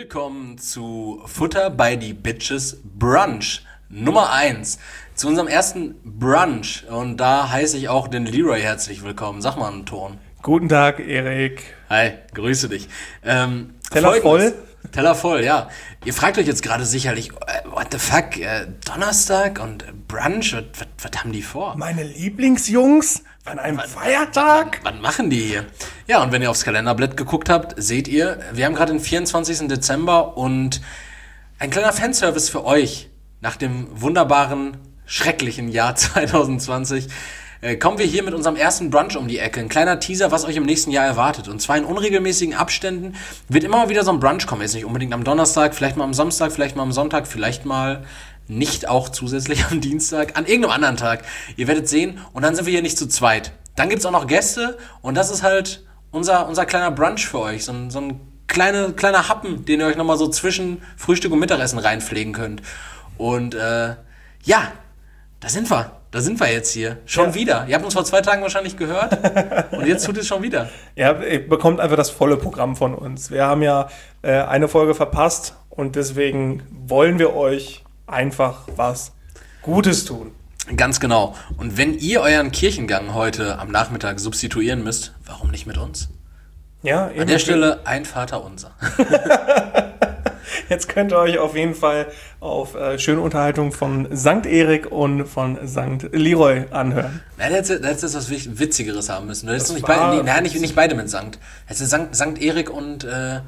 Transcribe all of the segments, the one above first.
willkommen zu Futter by die Bitches Brunch Nummer 1. Zu unserem ersten Brunch. Und da heiße ich auch den Leroy herzlich willkommen. Sag mal einen Ton. Guten Tag, Erik. Hi, grüße dich. Teller voll? Teller voll, ja. Ihr fragt euch jetzt gerade sicherlich, what the fuck, Donnerstag und Brunch, was haben die vor? Meine Lieblingsjungs an einem Feiertag? Was machen die hier? Ja, und wenn ihr aufs Kalenderblatt geguckt habt, seht ihr, wir haben gerade den 24. Dezember und ein kleiner Fanservice für euch nach dem wunderbaren, schrecklichen Jahr 2020. Kommen wir hier mit unserem ersten Brunch um die Ecke. Ein kleiner Teaser, was euch im nächsten Jahr erwartet. Und zwar in unregelmäßigen Abständen wird immer mal wieder so ein Brunch kommen. Jetzt nicht unbedingt am Donnerstag, vielleicht mal am Samstag, vielleicht mal am Sonntag, vielleicht mal nicht auch zusätzlich am Dienstag, an irgendeinem anderen Tag. Ihr werdet sehen. Und dann sind wir hier nicht zu zweit. Dann gibt's auch noch Gäste. Und das ist halt unser kleiner Brunch für euch. So ein kleiner Happen, den ihr euch nochmal so zwischen Frühstück und Mittagessen reinpflegen könnt. Und ja, da sind wir jetzt hier. Schon wieder. Ihr habt uns vor 2 Tagen wahrscheinlich gehört und jetzt tut es schon wieder. Ja, ihr bekommt einfach das volle Programm von uns. Wir haben ja eine Folge verpasst und deswegen wollen wir euch einfach was Gutes tun. Ganz genau. Und wenn ihr euren Kirchengang heute am Nachmittag substituieren müsst, warum nicht mit uns? Ja, an der Stelle ein Vaterunser. Jetzt könnt ihr euch auf jeden Fall auf schöne Unterhaltung von St. Erik und von St. Leroy anhören. Na, da hättest du was Witzigeres haben müssen. Du hättest nicht beide mit St. Hättest du St. Erik und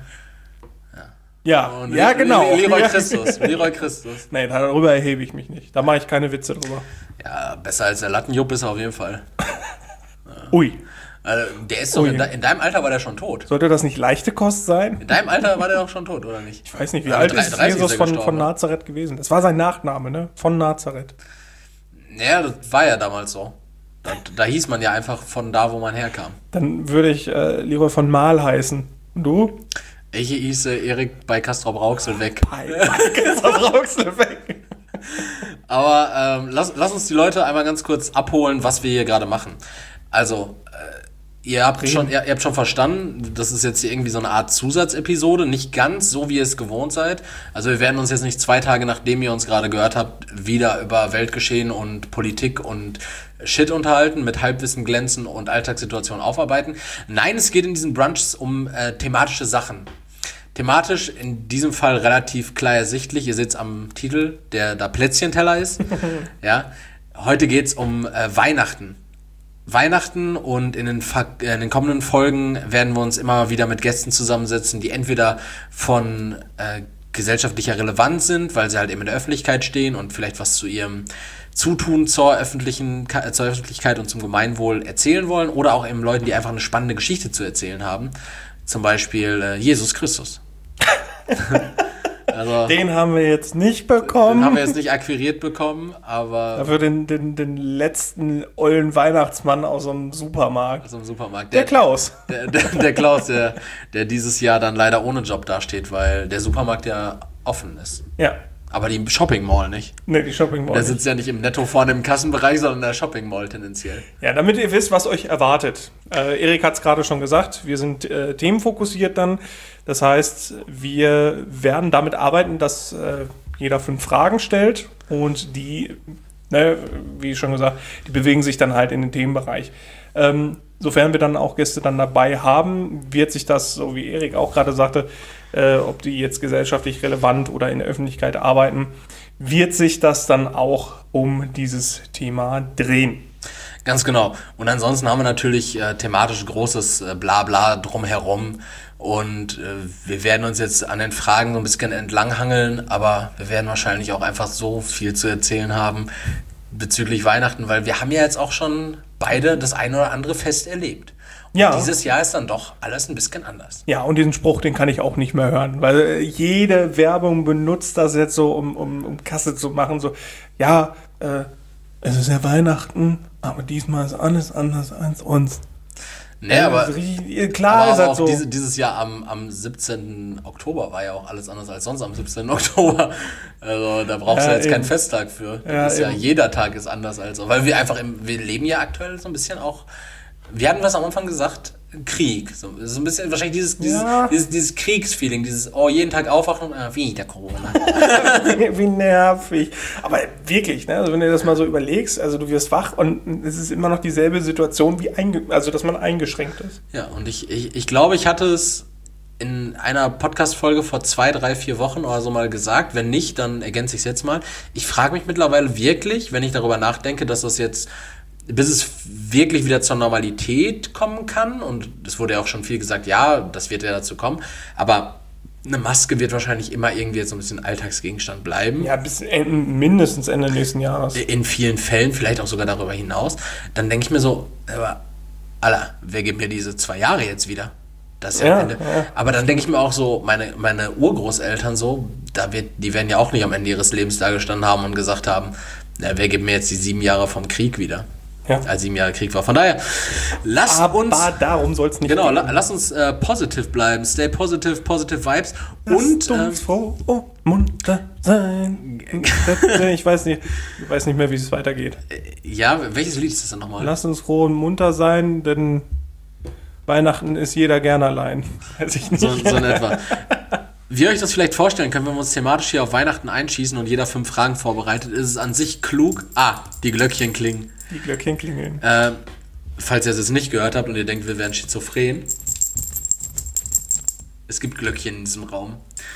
ja, genau. Leroy Christus. Nee, darüber erhebe ich mich nicht. Da mache ich keine Witze drüber. Ja, besser als der Lattenjupp ist er auf jeden Fall. Ui. Also, der ist doch in deinem Alter war der schon tot. Sollte das nicht leichte Kost sein? In deinem Alter war der doch schon tot, oder nicht? Ich weiß nicht, wie alt ist Jesus von Nazareth gewesen? Das war sein Nachname, ne? Von Nazareth. Ja, das war ja damals so. Da hieß man ja einfach von da, wo man herkam. Dann würde ich Leroy von Mahl heißen. Und du? Ich hieße Erik bei Castrop-Rauxel weg. Bei Castrop-Rauxel weg. Aber lass uns die Leute einmal ganz kurz abholen, was wir hier gerade machen. Also, Ihr habt schon verstanden, das ist jetzt hier irgendwie so eine Art Zusatzepisode, nicht ganz so, wie ihr es gewohnt seid. Also wir werden uns jetzt nicht 2 Tage, nachdem ihr uns gerade gehört habt, wieder über Weltgeschehen und Politik und Shit unterhalten, mit Halbwissen glänzen und Alltagssituationen aufarbeiten. Nein, es geht in diesen Brunchs um thematische Sachen. Thematisch in diesem Fall relativ klar ersichtlich. Ihr seht es am Titel, der da Plätzchenteller ist. Ja. Heute geht's um Weihnachten und in den kommenden Folgen werden wir uns immer wieder mit Gästen zusammensetzen, die entweder von gesellschaftlicher Relevanz sind, weil sie halt eben in der Öffentlichkeit stehen und vielleicht was zu ihrem Zutun zur Öffentlichkeit und zum Gemeinwohl erzählen wollen, oder auch eben Leuten, die einfach eine spannende Geschichte zu erzählen haben. Zum Beispiel Jesus Christus. Also, den haben wir jetzt nicht bekommen. Den haben wir jetzt nicht akquiriert bekommen, aber... Dafür den letzten ollen Weihnachtsmann aus dem Supermarkt. Der Klaus. Der Klaus, der dieses Jahr dann leider ohne Job dasteht, weil der Supermarkt ja offen ist. Ja. Aber die Shopping Mall nicht. Nee, die Shopping Mall. Der sitzt ja nicht im Netto vorne im Kassenbereich, sondern in der Shopping Mall tendenziell. Ja, damit ihr wisst, was euch erwartet. Erik hat es gerade schon gesagt, wir sind themenfokussiert dann. Das heißt, wir werden damit arbeiten, dass jeder 5 Fragen stellt und die, wie schon gesagt, die bewegen sich dann halt in den Themenbereich. Sofern wir dann auch Gäste dann dabei haben, wird sich das, so wie Erik auch gerade sagte, ob die jetzt gesellschaftlich relevant oder in der Öffentlichkeit arbeiten, wird sich das dann auch um dieses Thema drehen. Ganz genau. Und ansonsten haben wir natürlich thematisch großes Blabla drumherum. Und wir werden uns jetzt an den Fragen so ein bisschen entlanghangeln, aber wir werden wahrscheinlich auch einfach so viel zu erzählen haben bezüglich Weihnachten, weil wir haben ja jetzt auch schon beide das eine oder andere Fest erlebt. Und ja. Dieses Jahr ist dann doch alles ein bisschen anders. Ja, und diesen Spruch, den kann ich auch nicht mehr hören, weil jede Werbung benutzt das jetzt so, um Kasse zu machen, so, ja, es ist ja Weihnachten, aber diesmal ist alles anders als uns. Nee, aber klar ist auch so. Dieses Jahr am 17. Oktober war ja auch alles anders als sonst am 17. Oktober. Also da brauchst du jetzt keinen Festtag für. Das ist jeder Tag ist anders als so. Weil wir leben ja aktuell so ein bisschen auch, wir hatten was am Anfang gesagt, Krieg. So ein bisschen wahrscheinlich dieses Kriegsfeeling, jeden Tag aufwachen und wieder Corona. Wie nervig. Aber wirklich, ne? Also wenn du das mal so überlegst, also du wirst wach und es ist immer noch dieselbe Situation, dass man eingeschränkt ist. Ja, und ich glaube, ich hatte es in einer Podcast-Folge vor 2, 3, 4 Wochen oder so mal gesagt. Wenn nicht, dann ergänze ich es jetzt mal. Ich frage mich mittlerweile wirklich, wenn ich darüber nachdenke, dass das jetzt, bis es wirklich wieder zur Normalität kommen kann, und es wurde ja auch schon viel gesagt, ja, das wird ja dazu kommen, aber eine Maske wird wahrscheinlich immer irgendwie jetzt so ein bisschen Alltagsgegenstand bleiben. Ja, bis mindestens Ende nächsten Jahres. In vielen Fällen, vielleicht auch sogar darüber hinaus. Dann denke ich mir so, aber Alter, wer gibt mir diese 2 Jahre jetzt wieder? Das ist ja am Ende. Ja. Aber dann denke ich mir auch so, meine Urgroßeltern so, die werden ja auch nicht am Ende ihres Lebens da gestanden haben und gesagt haben, wer gibt mir jetzt die 7 Jahre vom Krieg wieder? Ja. Als 7 Jahre Krieg war. Von daher, darum soll es nicht gehen. Lass uns positiv bleiben. Stay positive, positive Vibes. Und froh und munter sein. Ich weiß nicht mehr, wie es weitergeht. Ja, welches Lied ist das denn nochmal? Lass uns froh und munter sein, denn Weihnachten ist jeder gern allein. Weiß ich nicht. So in etwa. Wie ihr euch das vielleicht vorstellen könnt, wenn wir uns thematisch hier auf Weihnachten einschießen und jeder 5 Fragen vorbereitet, ist es an sich klug. Die Glöckchen klingen. Die Glöckchen klingeln. Falls ihr es jetzt nicht gehört habt und ihr denkt, wir wären schizophren. Es gibt Glöckchen in diesem Raum.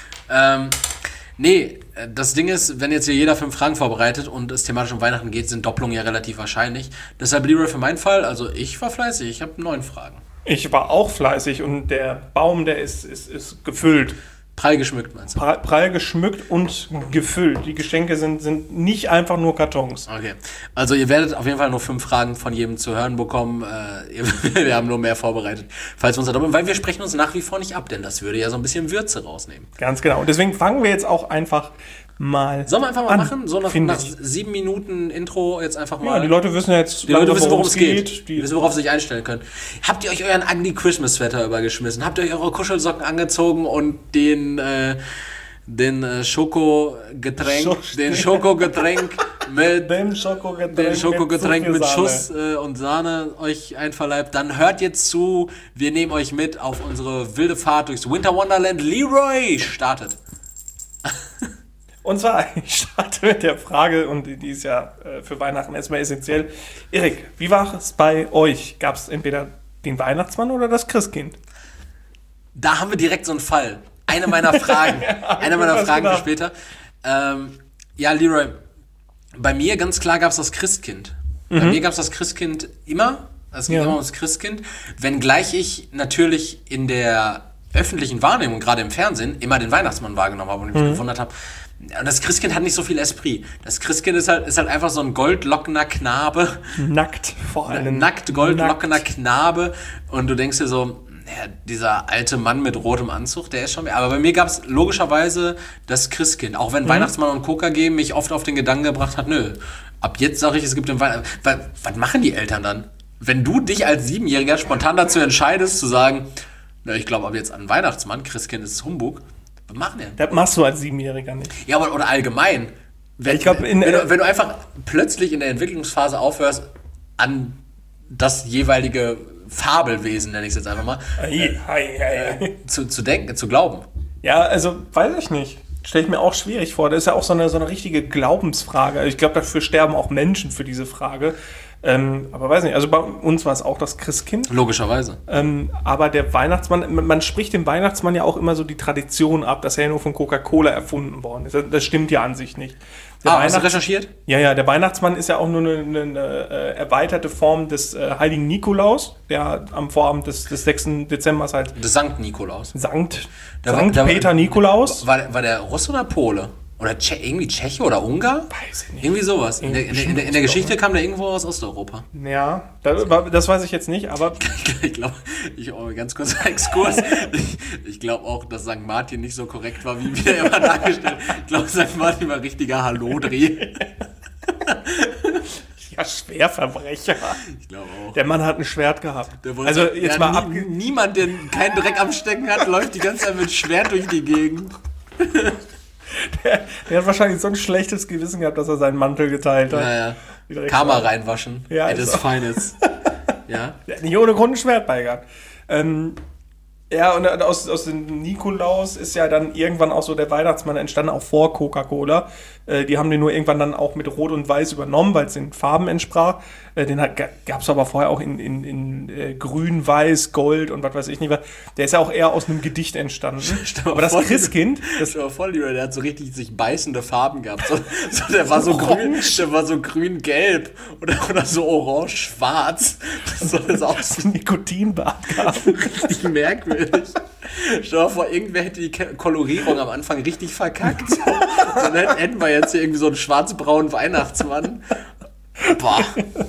Das Ding ist, wenn jetzt hier jeder 5 Fragen vorbereitet und es thematisch um Weihnachten geht, sind Doppelungen ja relativ wahrscheinlich. Deshalb, Leroy, für meinen Fall, also ich war fleißig, ich habe 9 Fragen. Ich war auch fleißig und der Baum, der ist gefüllt. Prall geschmückt, meinst du? Prall geschmückt und gefüllt. Die Geschenke sind nicht einfach nur Kartons. Okay. Also ihr werdet auf jeden Fall nur 5 Fragen von jedem zu hören bekommen. Wir haben nur mehr vorbereitet, falls wir uns da doppeln, weil wir sprechen uns nach wie vor nicht ab, denn das würde ja so ein bisschen Würze rausnehmen. Ganz genau. Und deswegen fangen wir jetzt auch einfach mal Sollen wir einfach mal machen? So nach 7 Minuten Intro jetzt einfach mal. Ja, die Leute wissen jetzt, worum es geht. Die wissen, worauf sie sich einstellen können. Habt ihr euch euren Ugly Christmas Sweater übergeschmissen? Habt ihr euch eure Kuschelsocken angezogen und den Schokogetränk mit Schuss und Sahne euch einverleibt? Dann hört jetzt zu. Wir nehmen euch mit auf unsere wilde Fahrt durchs Winter Wonderland. Leroy startet. Und zwar, ich starte mit der Frage, und die ist ja für Weihnachten erstmal essentiell. Erik, wie war es bei euch? Gab es entweder den Weihnachtsmann oder das Christkind? Da haben wir direkt so einen Fall. Eine meiner Fragen. Für später. Ja, Leroy, bei mir ganz klar gab es das Christkind. Bei mir gab es das Christkind immer. Es ging immer ums Christkind. Wenngleich ich natürlich in der öffentlichen Wahrnehmung, gerade im Fernsehen, immer den Weihnachtsmann wahrgenommen habe und mich gewundert habe. Und das Christkind hat nicht so viel Esprit. Das Christkind ist halt einfach so ein goldlockener Knabe. Nackt vor allem. Goldlockener Knabe. Und du denkst dir so, dieser alte Mann mit rotem Anzug, der ist schon mehr. Aber bei mir gab es logischerweise das Christkind. Auch wenn Weihnachtsmann und KKG mich oft auf den Gedanken gebracht hat, nö, ab jetzt sage ich, es gibt den Weihnachtsmann. Was machen die Eltern dann? Wenn du dich als 7-Jähriger spontan dazu entscheidest, zu sagen, ich glaube ab jetzt an Weihnachtsmann, Christkind ist Humbug. Was machen die? Das machst du als 7-Jähriger nicht. Ja, aber oder allgemein. Wenn du einfach plötzlich in der Entwicklungsphase aufhörst, an das jeweilige Fabelwesen, nenne ich es jetzt einfach mal, zu denken, zu glauben. Ja, also weiß ich nicht. Stelle ich mir auch schwierig vor. Das ist ja auch so eine richtige Glaubensfrage. Also ich glaube, dafür sterben auch Menschen für diese Frage. Aber weiß nicht, also bei uns war es auch das Christkind. Logischerweise. Aber der Weihnachtsmann, man spricht dem Weihnachtsmann ja auch immer so die Tradition ab, dass er ja nur von Coca-Cola erfunden worden ist. Das stimmt ja an sich nicht. Hast du recherchiert? Ja, der Weihnachtsmann ist ja auch nur eine erweiterte Form des heiligen Nikolaus, der am Vorabend des 6. Dezember halt... Des Sankt Nikolaus. Sankt Peter Nikolaus. War der Russe oder Pole? Oder irgendwie Tscheche oder Ungar? Weiß ich nicht. Irgendwie sowas. In der Geschichte kam der irgendwo aus Osteuropa. Ja, das weiß ich jetzt nicht, aber... Ich glaube, ganz kurzer Exkurs. Ich glaube auch, dass St. Martin nicht so korrekt war, wie wir immer dargestellt. Ich glaube, St. Martin war richtiger Hallodri. Ja, Schwerverbrecher. Ich glaube auch. Der Mann hat ein Schwert gehabt. Also jetzt mal niemand, der keinen Dreck am Stecken hat, läuft die ganze Zeit mit Schwert durch die Gegend. Der hat wahrscheinlich so ein schlechtes Gewissen gehabt, dass er seinen Mantel geteilt hat. Ja. Karma reinwaschen. Ja, das Feines. Ja. Der hat nicht ohne Grund ein Schwert bei gehabt. Ja, und aus dem Nikolaus ist ja dann irgendwann auch so der Weihnachtsmann entstanden, auch vor Coca-Cola. Die haben den nur irgendwann dann auch mit Rot und Weiß übernommen, weil es den Farben entsprach. Den gab es aber vorher auch in Grün, Weiß, Gold und was weiß ich nicht. Der ist ja auch eher aus einem Gedicht entstanden. Aber das Christkind... Stell dir vor, der hat so richtig sich beißende Farben gehabt. Der war so grün, der war so grün-gelb oder so orange-schwarz. Das soll das auch so ein Nikotinbad gehabt. Richtig merkwürdig. Stell dir mal vor, irgendwer hätte die Kolorierung am Anfang richtig verkackt. Dann hätten wir jetzt hier irgendwie so einen schwarz-braunen Weihnachtsmann. Boah.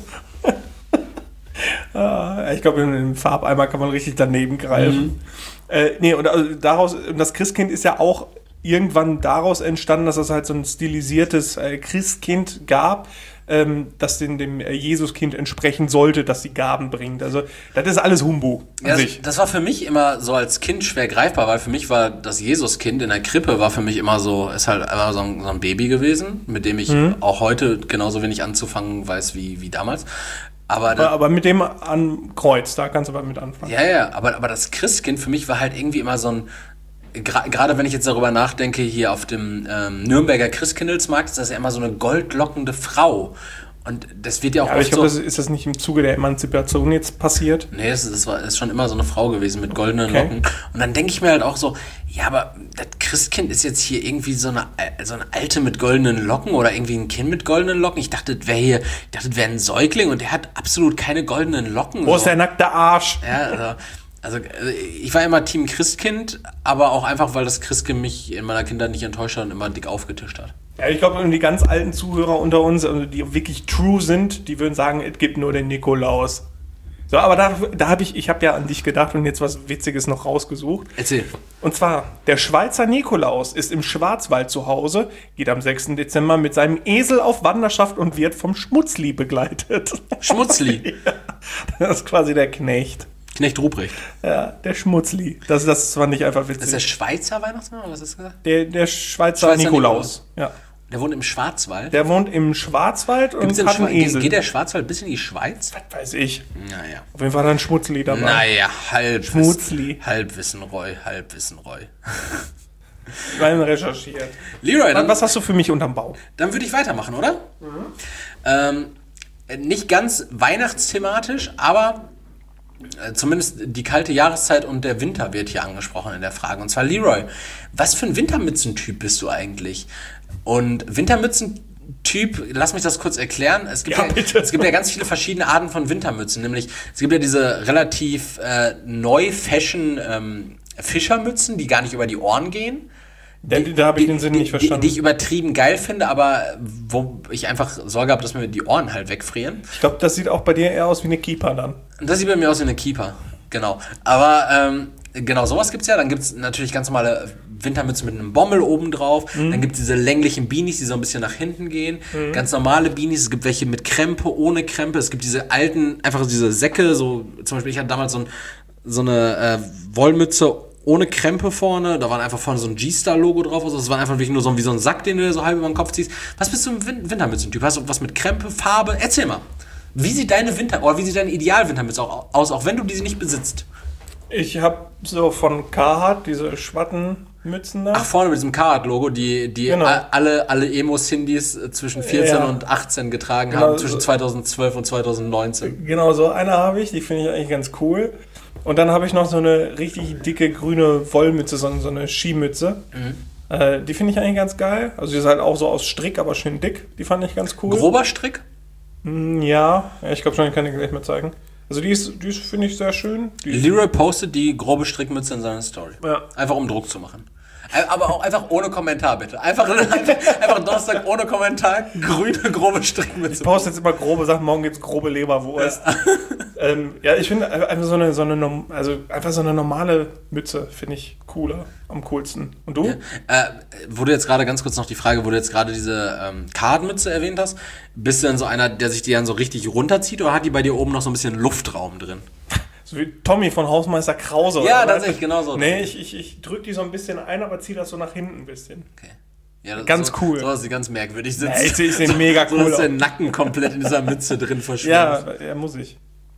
Ich glaube, in dem Farbeimer kann man richtig daneben greifen. Und das Christkind ist ja auch irgendwann daraus entstanden, dass es halt so ein stilisiertes Christkind gab, das dem Jesuskind entsprechen sollte, dass sie Gaben bringt. Also das ist alles Humbug an sich. Das war für mich immer so als Kind schwer greifbar, weil für mich war das Jesuskind in der Krippe war für mich immer so, ist halt einfach so ein Baby gewesen, mit dem ich auch heute genauso wenig anzufangen weiß wie damals. Aber mit dem am Kreuz, da kannst du aber mit anfangen. Ja, aber das Christkind für mich war halt irgendwie immer so ein, gerade wenn ich jetzt darüber nachdenke, hier auf dem Nürnberger Christkindlesmarkt ist das ja immer so eine goldlockende Frau. Und das wird ja auch aber ich glaube, ist das nicht im Zuge der Emanzipation jetzt passiert? Nee, ist schon immer so eine Frau gewesen mit goldenen Locken. Und dann denke ich mir halt auch so, ja, aber das Christkind ist jetzt hier irgendwie so eine Alte mit goldenen Locken oder irgendwie ein Kind mit goldenen Locken. Ich dachte, das wäre ein Säugling und der hat absolut keine goldenen Locken. Wo ist der nackte Arsch? Ja, also ich war immer Team Christkind, aber auch einfach, weil das Christkind mich in meiner Kindheit nicht enttäuscht hat und immer dick aufgetischt hat. Ja, ich glaube, die ganz alten Zuhörer unter uns, also die wirklich true sind, die würden sagen, es gibt nur den Nikolaus. So, aber da habe ich habe ja an dich gedacht und jetzt was Witziges noch rausgesucht. Erzähl. Und zwar, der Schweizer Nikolaus ist im Schwarzwald zu Hause, geht am 6. Dezember mit seinem Esel auf Wanderschaft und wird vom Schmutzli begleitet. Schmutzli? Ja, das ist quasi der Knecht. Knecht Ruprecht. Ja, der Schmutzli. Das fand ich einfach witzig. Das ist der Schweizer Weihnachtsmann, oder was ist das? Der Schweizer Nikolaus. Ja. Der wohnt im Schwarzwald? Der wohnt im Schwarzwald und hat einen Esel. Geht der Schwarzwald bis in die Schweiz? Was weiß ich. Naja. Auf jeden Fall hat er ein Schmutzli dabei. Naja, Schmutzli. Halbwissen Roy. Rein recherchiert. Leroy, was hast du für mich unterm Bauch? Dann würde ich weitermachen, oder? Nicht ganz weihnachtsthematisch, aber zumindest die kalte Jahreszeit und der Winter wird hier angesprochen in der Frage. Und zwar, Leroy, was für ein Wintermützentyp bist du eigentlich? Und Wintermützentyp, lass mich das kurz erklären. Es gibt ja ganz viele verschiedene Arten von Wintermützen. Nämlich, es gibt ja diese relativ neu-fashion Fischermützen, die gar nicht über die Ohren gehen. Da habe ich den Sinn nicht verstanden. Die ich übertrieben geil finde, aber wo ich einfach Sorge habe, dass mir die Ohren halt wegfrieren. Ich glaube, das sieht auch bei dir eher aus wie eine Keeper dann. Das sieht bei mir aus wie eine Keeper, genau. Aber genau, sowas gibt's ja. Dann gibt's natürlich ganz normale Wintermützen mit einem Bommel oben drauf. Dann gibt's diese länglichen Beanies, die so ein bisschen nach hinten gehen. Ganz normale Beanies. Es gibt welche mit Krempe, ohne Krempe. Es gibt diese alten, einfach diese Säcke. So, zum Beispiel, ich hatte damals so eine Wollmütze ohne Krempe vorne, da war einfach vorne so ein G-Star-Logo drauf. Also das war einfach wirklich nur so wie so ein Sack, den du dir so halb über den Kopf ziehst. Was bist du im Wintermützentyp? Hast du was mit Krempe, Farbe? Erzähl mal. Wie sieht deine Ideal-Wintermütze aus, auch wenn du diese nicht besitzt? Ich habe so von Carhartt diese Schwattenmützen da. Ach, vorne mit diesem Carhartt-Logo, die genau. alle Emo-Sindis zwischen 14 und 18 getragen haben, zwischen 2012 und 2019. Genau, so eine habe ich, die finde ich eigentlich ganz cool. Und dann habe ich noch so eine richtig dicke grüne Wollmütze, so eine Skimütze. Die finde ich eigentlich ganz geil. Also die ist halt auch so aus Strick, aber schön dick. Die fand ich ganz cool. Grober Strick? Ja, ich glaube schon, ich kann die gleich mal zeigen. Also die ist finde ich, sehr schön. Leroy postet die grobe Strickmütze in seiner Story. Ja. Einfach um Druck zu machen. Aber auch einfach ohne Kommentar, bitte. Einfach Donnerstag ohne Kommentar, grüne, grobe Strickmütze. Ich poste jetzt immer grobe Sachen, morgen gibt's grobe Leberwurst. Ja, ich finde einfach so eine normale Mütze finde ich cooler, am coolsten. Und du? Ja. Wo du jetzt gerade ganz kurz noch die Frage, wo du jetzt gerade diese Card-Mütze erwähnt hast, bist du dann so einer, der sich die dann so richtig runterzieht oder hat die bei dir oben noch so ein bisschen Luftraum drin? So wie Tommy von Hausmeister Krause. Ja, tatsächlich, genau so. Nee, ich drücke die so ein bisschen ein, aber ziehe das so nach hinten ein bisschen. Okay. Ja, ganz cool. So, dass sie ganz merkwürdig sitzt. Ja, ich sehe mega cool aus. So, dass der Nacken komplett in dieser Mütze drin verschwindet. Ja, muss ich.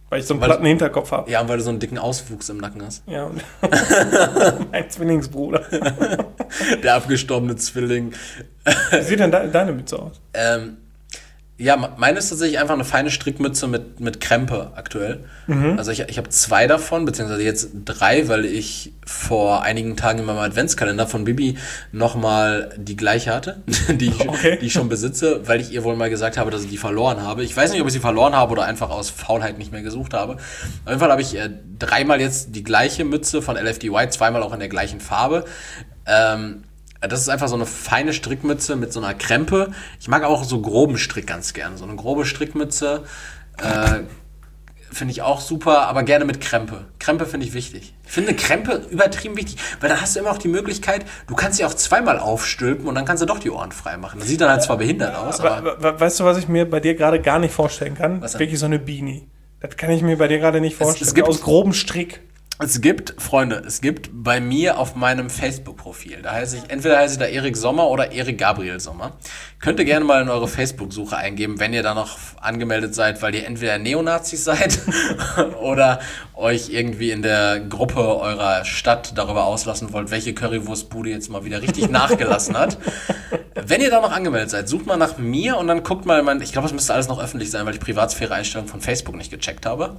Weil ich so einen platten Hinterkopf habe. Ja, und weil du so einen dicken Auswuchs im Nacken hast. Ja. Mein Zwillingsbruder. Der abgestorbene Zwilling. Wie sieht denn deine Mütze aus? Ja, meine ist tatsächlich einfach eine feine Strickmütze mit Krempe aktuell. Also ich habe 2 davon, beziehungsweise jetzt 3, weil ich vor einigen Tagen in meinem Adventskalender von Bibi nochmal die gleiche hatte, die ich schon besitze, weil ich ihr wohl mal gesagt habe, dass ich die verloren habe. Ich weiß nicht, ob ich sie verloren habe oder einfach aus Faulheit nicht mehr gesucht habe. Auf jeden Fall habe ich 3-mal jetzt die gleiche Mütze von LFDY, 2-mal auch in der gleichen Farbe. Das ist einfach so eine feine Strickmütze mit so einer Krempe. Ich mag auch so groben Strick ganz gern. So eine grobe Strickmütze finde ich auch super, aber gerne mit Krempe. Krempe finde ich wichtig. Ich finde Krempe übertrieben wichtig, weil dann hast du immer auch die Möglichkeit, du kannst sie auch 2-mal aufstülpen und dann kannst du doch die Ohren frei machen. Das sieht dann halt zwar behindert aus, aber weißt du, was ich mir bei dir gerade gar nicht vorstellen kann? Was denn? Wirklich so eine Beanie. Das kann ich mir bei dir gerade nicht vorstellen. Es gibt aus grobem Strick. Es gibt bei mir auf meinem Facebook-Profil, entweder heiße ich da Erik Sommer oder Erik Gabriel Sommer. Könnt ihr gerne mal in eure Facebook-Suche eingeben, wenn ihr da noch angemeldet seid, weil ihr entweder Neonazis seid oder euch irgendwie in der Gruppe eurer Stadt darüber auslassen wollt, welche Currywurstbude jetzt mal wieder richtig nachgelassen hat. Wenn ihr da noch angemeldet seid, sucht mal nach mir und dann guckt mal, ich glaube, es müsste alles noch öffentlich sein, weil ich Privatsphäre-Einstellung von Facebook nicht gecheckt habe.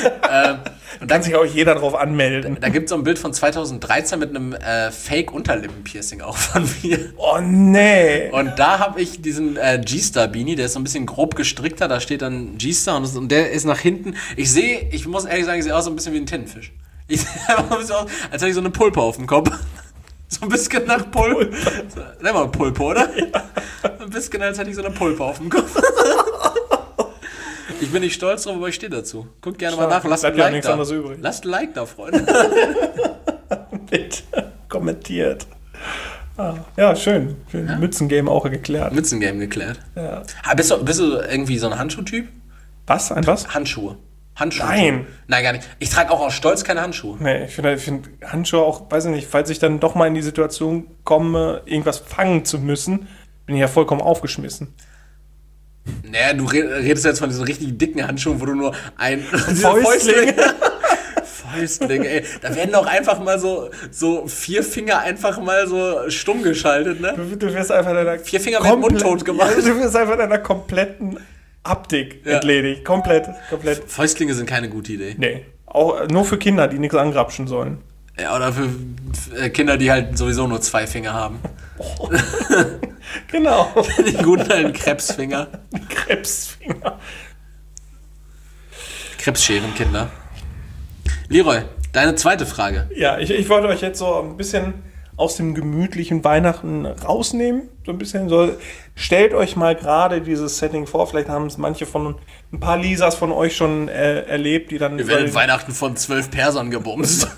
Und dann sich auch jeder drauf anmelden. Da gibt es so ein Bild von 2013 mit einem Fake-Unterlippenpiercing auch von mir. Oh, nee. Und da habe ich diesen G-Star-Beanie, der ist so ein bisschen grob gestrickter, da steht dann G-Star und der ist nach hinten. Ich muss ehrlich sagen, ich sehe aus so ein bisschen wie ein Tintenfisch. Ich sehe einfach ein bisschen aus, als hätte ich so eine Pulpe auf dem Kopf. So ein bisschen nach Pulpe. Nenn mal Pulpe, oder? Ja. Ein bisschen, als hätte ich so eine Pulpe auf dem Kopf. Ich bin nicht stolz drauf, aber ich stehe dazu. Guckt gerne mal nach. Lasst ein Like da. Lasst ein Like da, Freunde. Bitte. Kommentiert. Ja, schön. Ja? Mützengame auch geklärt. Mützengame geklärt. Ja. Bist du irgendwie so ein Handschuhtyp? Was? Ein was? Handschuhe. Nein, gar nicht. Ich trage auch aus Stolz keine Handschuhe. Nee, ich finde Handschuhe auch, weiß ich nicht, falls ich dann doch mal in die Situation komme, irgendwas fangen zu müssen, bin ich ja vollkommen aufgeschmissen. Naja, du redest jetzt von diesen richtig dicken Handschuhen, wo du nur ein Fäustling. Fäustling, ey. Da werden doch einfach mal so 4 Finger einfach mal so stumm geschaltet, ne? Du wirst einfach deiner 4 Finger werden mundtot gemacht. Ja, du wirst einfach deiner kompletten Haptik entledigt. Komplett. Fäustlinge sind keine gute Idee. Nee. Auch nur für Kinder, die nichts angrapschen sollen. Ja, oder für Kinder, die halt sowieso nur 2 Finger haben. Oh. Genau. Die guten alten Krebsfinger. Krebsfinger. Krebsscherenkinder. Leroy, deine zweite Frage. Ja, ich wollte euch jetzt so ein bisschen aus dem gemütlichen Weihnachten rausnehmen. So ein bisschen so. Stellt euch mal gerade dieses Setting vor. Vielleicht haben es ein paar Lisas von euch schon erlebt, die dann. Wir werden Weihnachten von 12 Persern gebumst.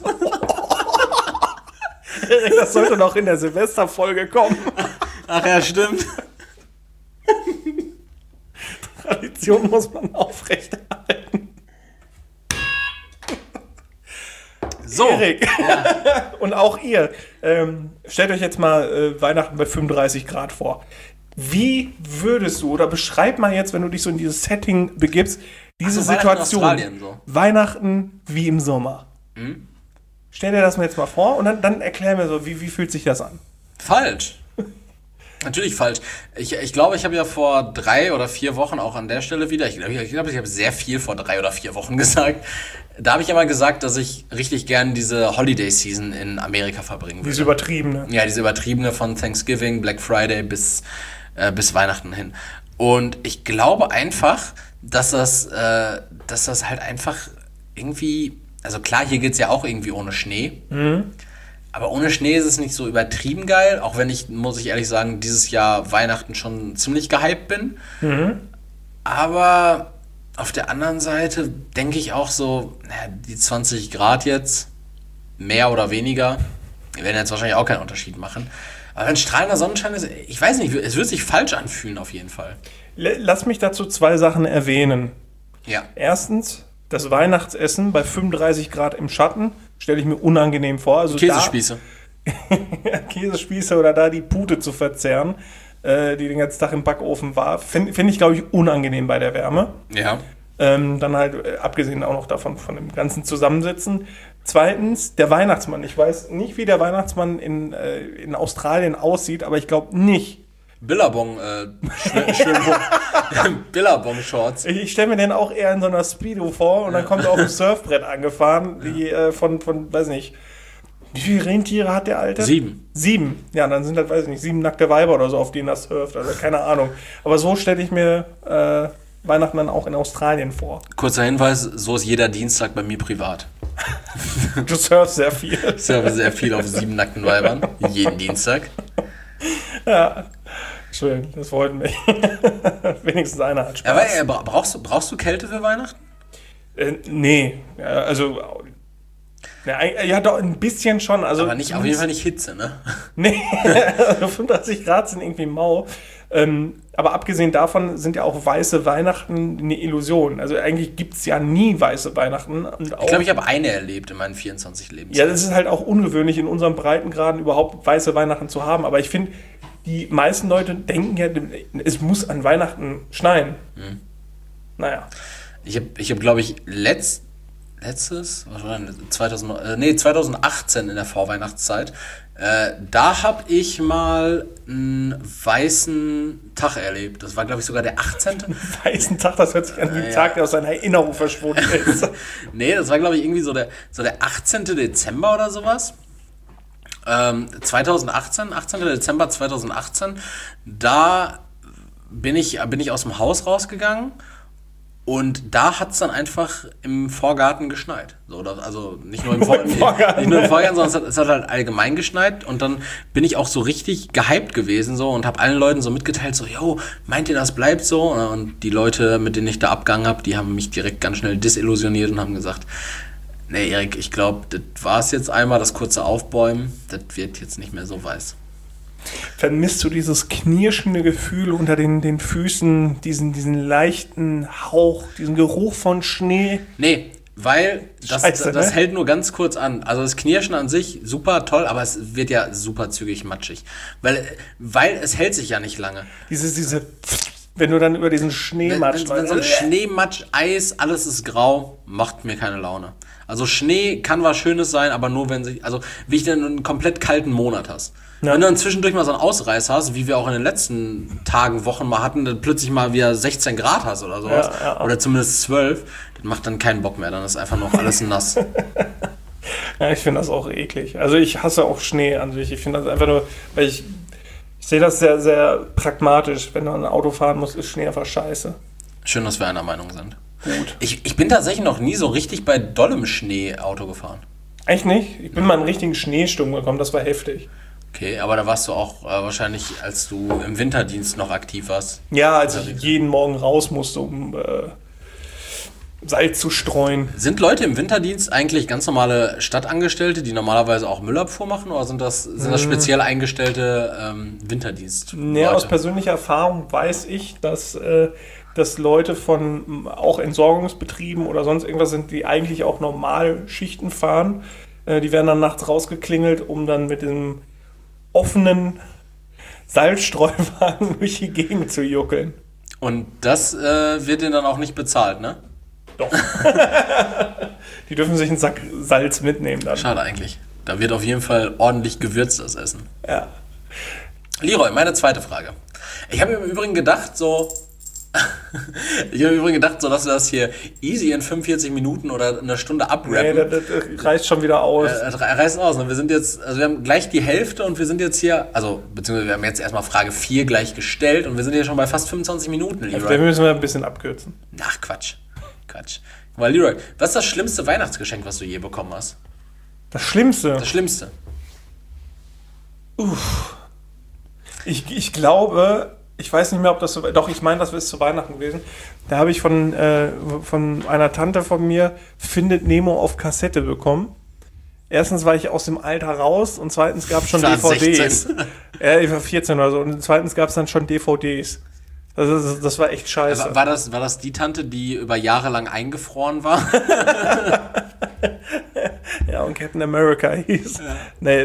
Das sollte noch in der Silvesterfolge kommen. Ach ja, stimmt. Tradition muss man aufrechterhalten. So. Erik. Ja. Und auch ihr. Stellt euch jetzt mal Weihnachten bei 35 Grad vor. Wie würdest du, oder beschreib mal jetzt, wenn du dich so in dieses Setting begibst, diese Situation. Weihnachten wie im Sommer. Mhm. Stell dir das mal jetzt mal vor und dann erklär mir so, wie fühlt sich das an? Falsch. Natürlich falsch. Ich glaube, ich habe ja vor 3 oder 4 Wochen auch an der Stelle wieder, ich glaube, ich habe sehr viel vor 3 oder 4 Wochen gesagt. Da habe ich immer gesagt, dass ich richtig gern diese Holiday-Season in Amerika verbringen würde. Diese übertriebene. Ja, diese übertriebene von Thanksgiving, Black Friday bis Weihnachten hin. Und ich glaube einfach, dass das halt einfach irgendwie, also klar, hier geht's ja auch irgendwie ohne Schnee. Mhm. Aber ohne Schnee ist es nicht so übertrieben geil, auch wenn ich, muss ich ehrlich sagen, dieses Jahr Weihnachten schon ziemlich gehypt bin. Mhm. Aber auf der anderen Seite denke ich auch so, die 20 Grad jetzt, mehr oder weniger, werden jetzt wahrscheinlich auch keinen Unterschied machen. Aber wenn strahlender Sonnenschein ist, ich weiß nicht, es wird sich falsch anfühlen auf jeden Fall. Lass mich dazu 2 Sachen erwähnen. Ja. Erstens, das Weihnachtsessen bei 35 Grad im Schatten stelle ich mir unangenehm vor. Also Käsespieße. Käsespieße oder da die Pute zu verzehren, die den ganzen Tag im Backofen war, finde ich, glaube ich, unangenehm bei der Wärme. Ja. Dann halt, abgesehen auch noch davon, von dem ganzen Zusammensitzen. Zweitens, der Weihnachtsmann. Ich weiß nicht, wie der Weihnachtsmann in Australien aussieht, aber ich glaube nicht. Billabong, Billabong-Shorts. Ich stelle mir den auch eher in so einer Speedo vor und dann kommt er auf dem Surfbrett angefahren, die von, weiß nicht, wie viele Rentiere hat der Alte? 7. Ja, dann sind das, weiß ich nicht, 7 nackte Weiber oder so, auf denen das surft, also keine Ahnung. Aber so stelle ich mir Weihnachten dann auch in Australien vor. Kurzer Hinweis, so ist jeder Dienstag bei mir privat. Du surfst sehr viel. Ich surfe sehr viel auf 7 nackten Weibern, jeden Dienstag. Ja, schön, das freut mich. Wenigstens einer hat Spaß. Aber brauchst du Kälte für Weihnachten? Nee, ja, also ja, doch ein bisschen schon. Also, aber nicht, auf jeden Fall nicht Hitze, ne? Nee, 35 Grad sind irgendwie mau. Aber abgesehen davon sind ja auch weiße Weihnachten eine Illusion. Also eigentlich gibt es ja nie weiße Weihnachten. Und auch, ich glaube, ich habe eine erlebt in meinen 24 Lebensjahren. Ja, das ist halt auch ungewöhnlich, in unseren Breitengraden überhaupt weiße Weihnachten zu haben. Aber ich finde, die meisten Leute denken ja, es muss an Weihnachten schneien. Naja. Ich hab, glaube ich, letztes, was war denn, 2018 in der Vorweihnachtszeit, da habe ich mal einen weißen Tag erlebt. Das war, glaube ich, sogar der 18. Weißen Tag, das hört sich an wie ein Tag, der aus seiner Erinnerung verschwunden ist. Nee, das war, glaube ich, irgendwie so der 18. Dezember oder sowas. 18. Dezember 2018, da bin ich aus dem Haus rausgegangen. Und da hat es dann einfach im Vorgarten geschneit. So, also nicht nur im Vorgarten, sondern es hat halt allgemein geschneit. Und dann bin ich auch so richtig gehypt gewesen so und habe allen Leuten so mitgeteilt, so, yo, meint ihr, das bleibt so? Und die Leute, mit denen ich da abgegangen habe, die haben mich direkt ganz schnell desillusioniert und haben gesagt, nee, Erik, ich glaube, das war es jetzt einmal, das kurze Aufbäumen, das wird jetzt nicht mehr so weiß. Vermisst du dieses knirschende Gefühl unter den Füßen, diesen leichten Hauch, diesen Geruch von Schnee? Nee, weil das hält nur ganz kurz an. Also das Knirschen an sich, super toll, aber es wird ja super zügig matschig. Weil es hält sich ja nicht lange. Wenn du dann über diesen Schneematsch... Wenn so ein Schneematsch, Eis, alles ist grau, macht mir keine Laune. Also Schnee kann was Schönes sein, aber nur wie ich dann einen komplett kalten Monat hast. Ja. Wenn du dann zwischendurch mal so einen Ausreißer hast, wie wir auch in den letzten Tagen, Wochen mal hatten, dann plötzlich mal wieder 16 Grad hast oder sowas, oder zumindest 12, das macht dann keinen Bock mehr, dann ist einfach noch alles nass. Ja, ich finde das auch eklig. Also ich hasse auch Schnee an sich. Ich finde das einfach nur, weil ich sehe das sehr, sehr pragmatisch. Wenn du ein Auto fahren musst, ist Schnee einfach scheiße. Schön, dass wir einer Meinung sind. Gut. Ich bin tatsächlich noch nie so richtig bei dollem Schnee Auto gefahren. Echt nicht? Ich bin mal in einen richtigen Schneesturm gekommen, das war heftig. Okay, aber da warst du auch wahrscheinlich, als du im Winterdienst noch aktiv warst. Ja, als ich jeden Morgen raus musste, um Salz zu streuen. Sind Leute im Winterdienst eigentlich ganz normale Stadtangestellte, die normalerweise auch Müllabfuhr machen, oder sind das speziell eingestellte Winterdienstleute? Nee, aus persönlicher Erfahrung weiß ich, dass Leute von auch Entsorgungsbetrieben oder sonst irgendwas sind, die eigentlich auch normal Schichten fahren. Die werden dann nachts rausgeklingelt, um dann mit dem offenen Salzstreuwagen durch die Gegend zu juckeln. Und das wird denen dann auch nicht bezahlt, ne? Doch. Die dürfen sich einen Sack Salz mitnehmen dann. Schade eigentlich. Da wird auf jeden Fall ordentlich gewürzt, das Essen. Ja. Leroy, meine zweite Frage. Ich habe mir im Übrigen gedacht, dass wir das hier easy in 45 Minuten oder einer Stunde abrappen. Nee, das reißt schon wieder aus. Reißt aus. Wir sind jetzt, wir haben gleich die Hälfte und wir sind jetzt hier, beziehungsweise wir haben jetzt erstmal Frage 4 gleich gestellt und wir sind hier schon bei fast 25 Minuten, Leroy. Vielleicht müssen wir ein bisschen abkürzen. Ach, Quatsch. Guck mal, Leroy, was ist das schlimmste Weihnachtsgeschenk, was du je bekommen hast? Das Schlimmste? Das Schlimmste. Ich glaube... Ich weiß nicht mehr, ob das so... Doch, ich meine, das ist zu Weihnachten gewesen. Da habe ich von einer Tante von mir Findet Nemo auf Kassette bekommen. Erstens war ich aus dem Alter raus und zweitens gab es schon DVDs. Ich war 14 oder so. Und zweitens gab es dann schon DVDs. Das war echt scheiße. War das die Tante, die über Jahre lang eingefroren war? Ja, und Captain America hieß. Ja. Nee,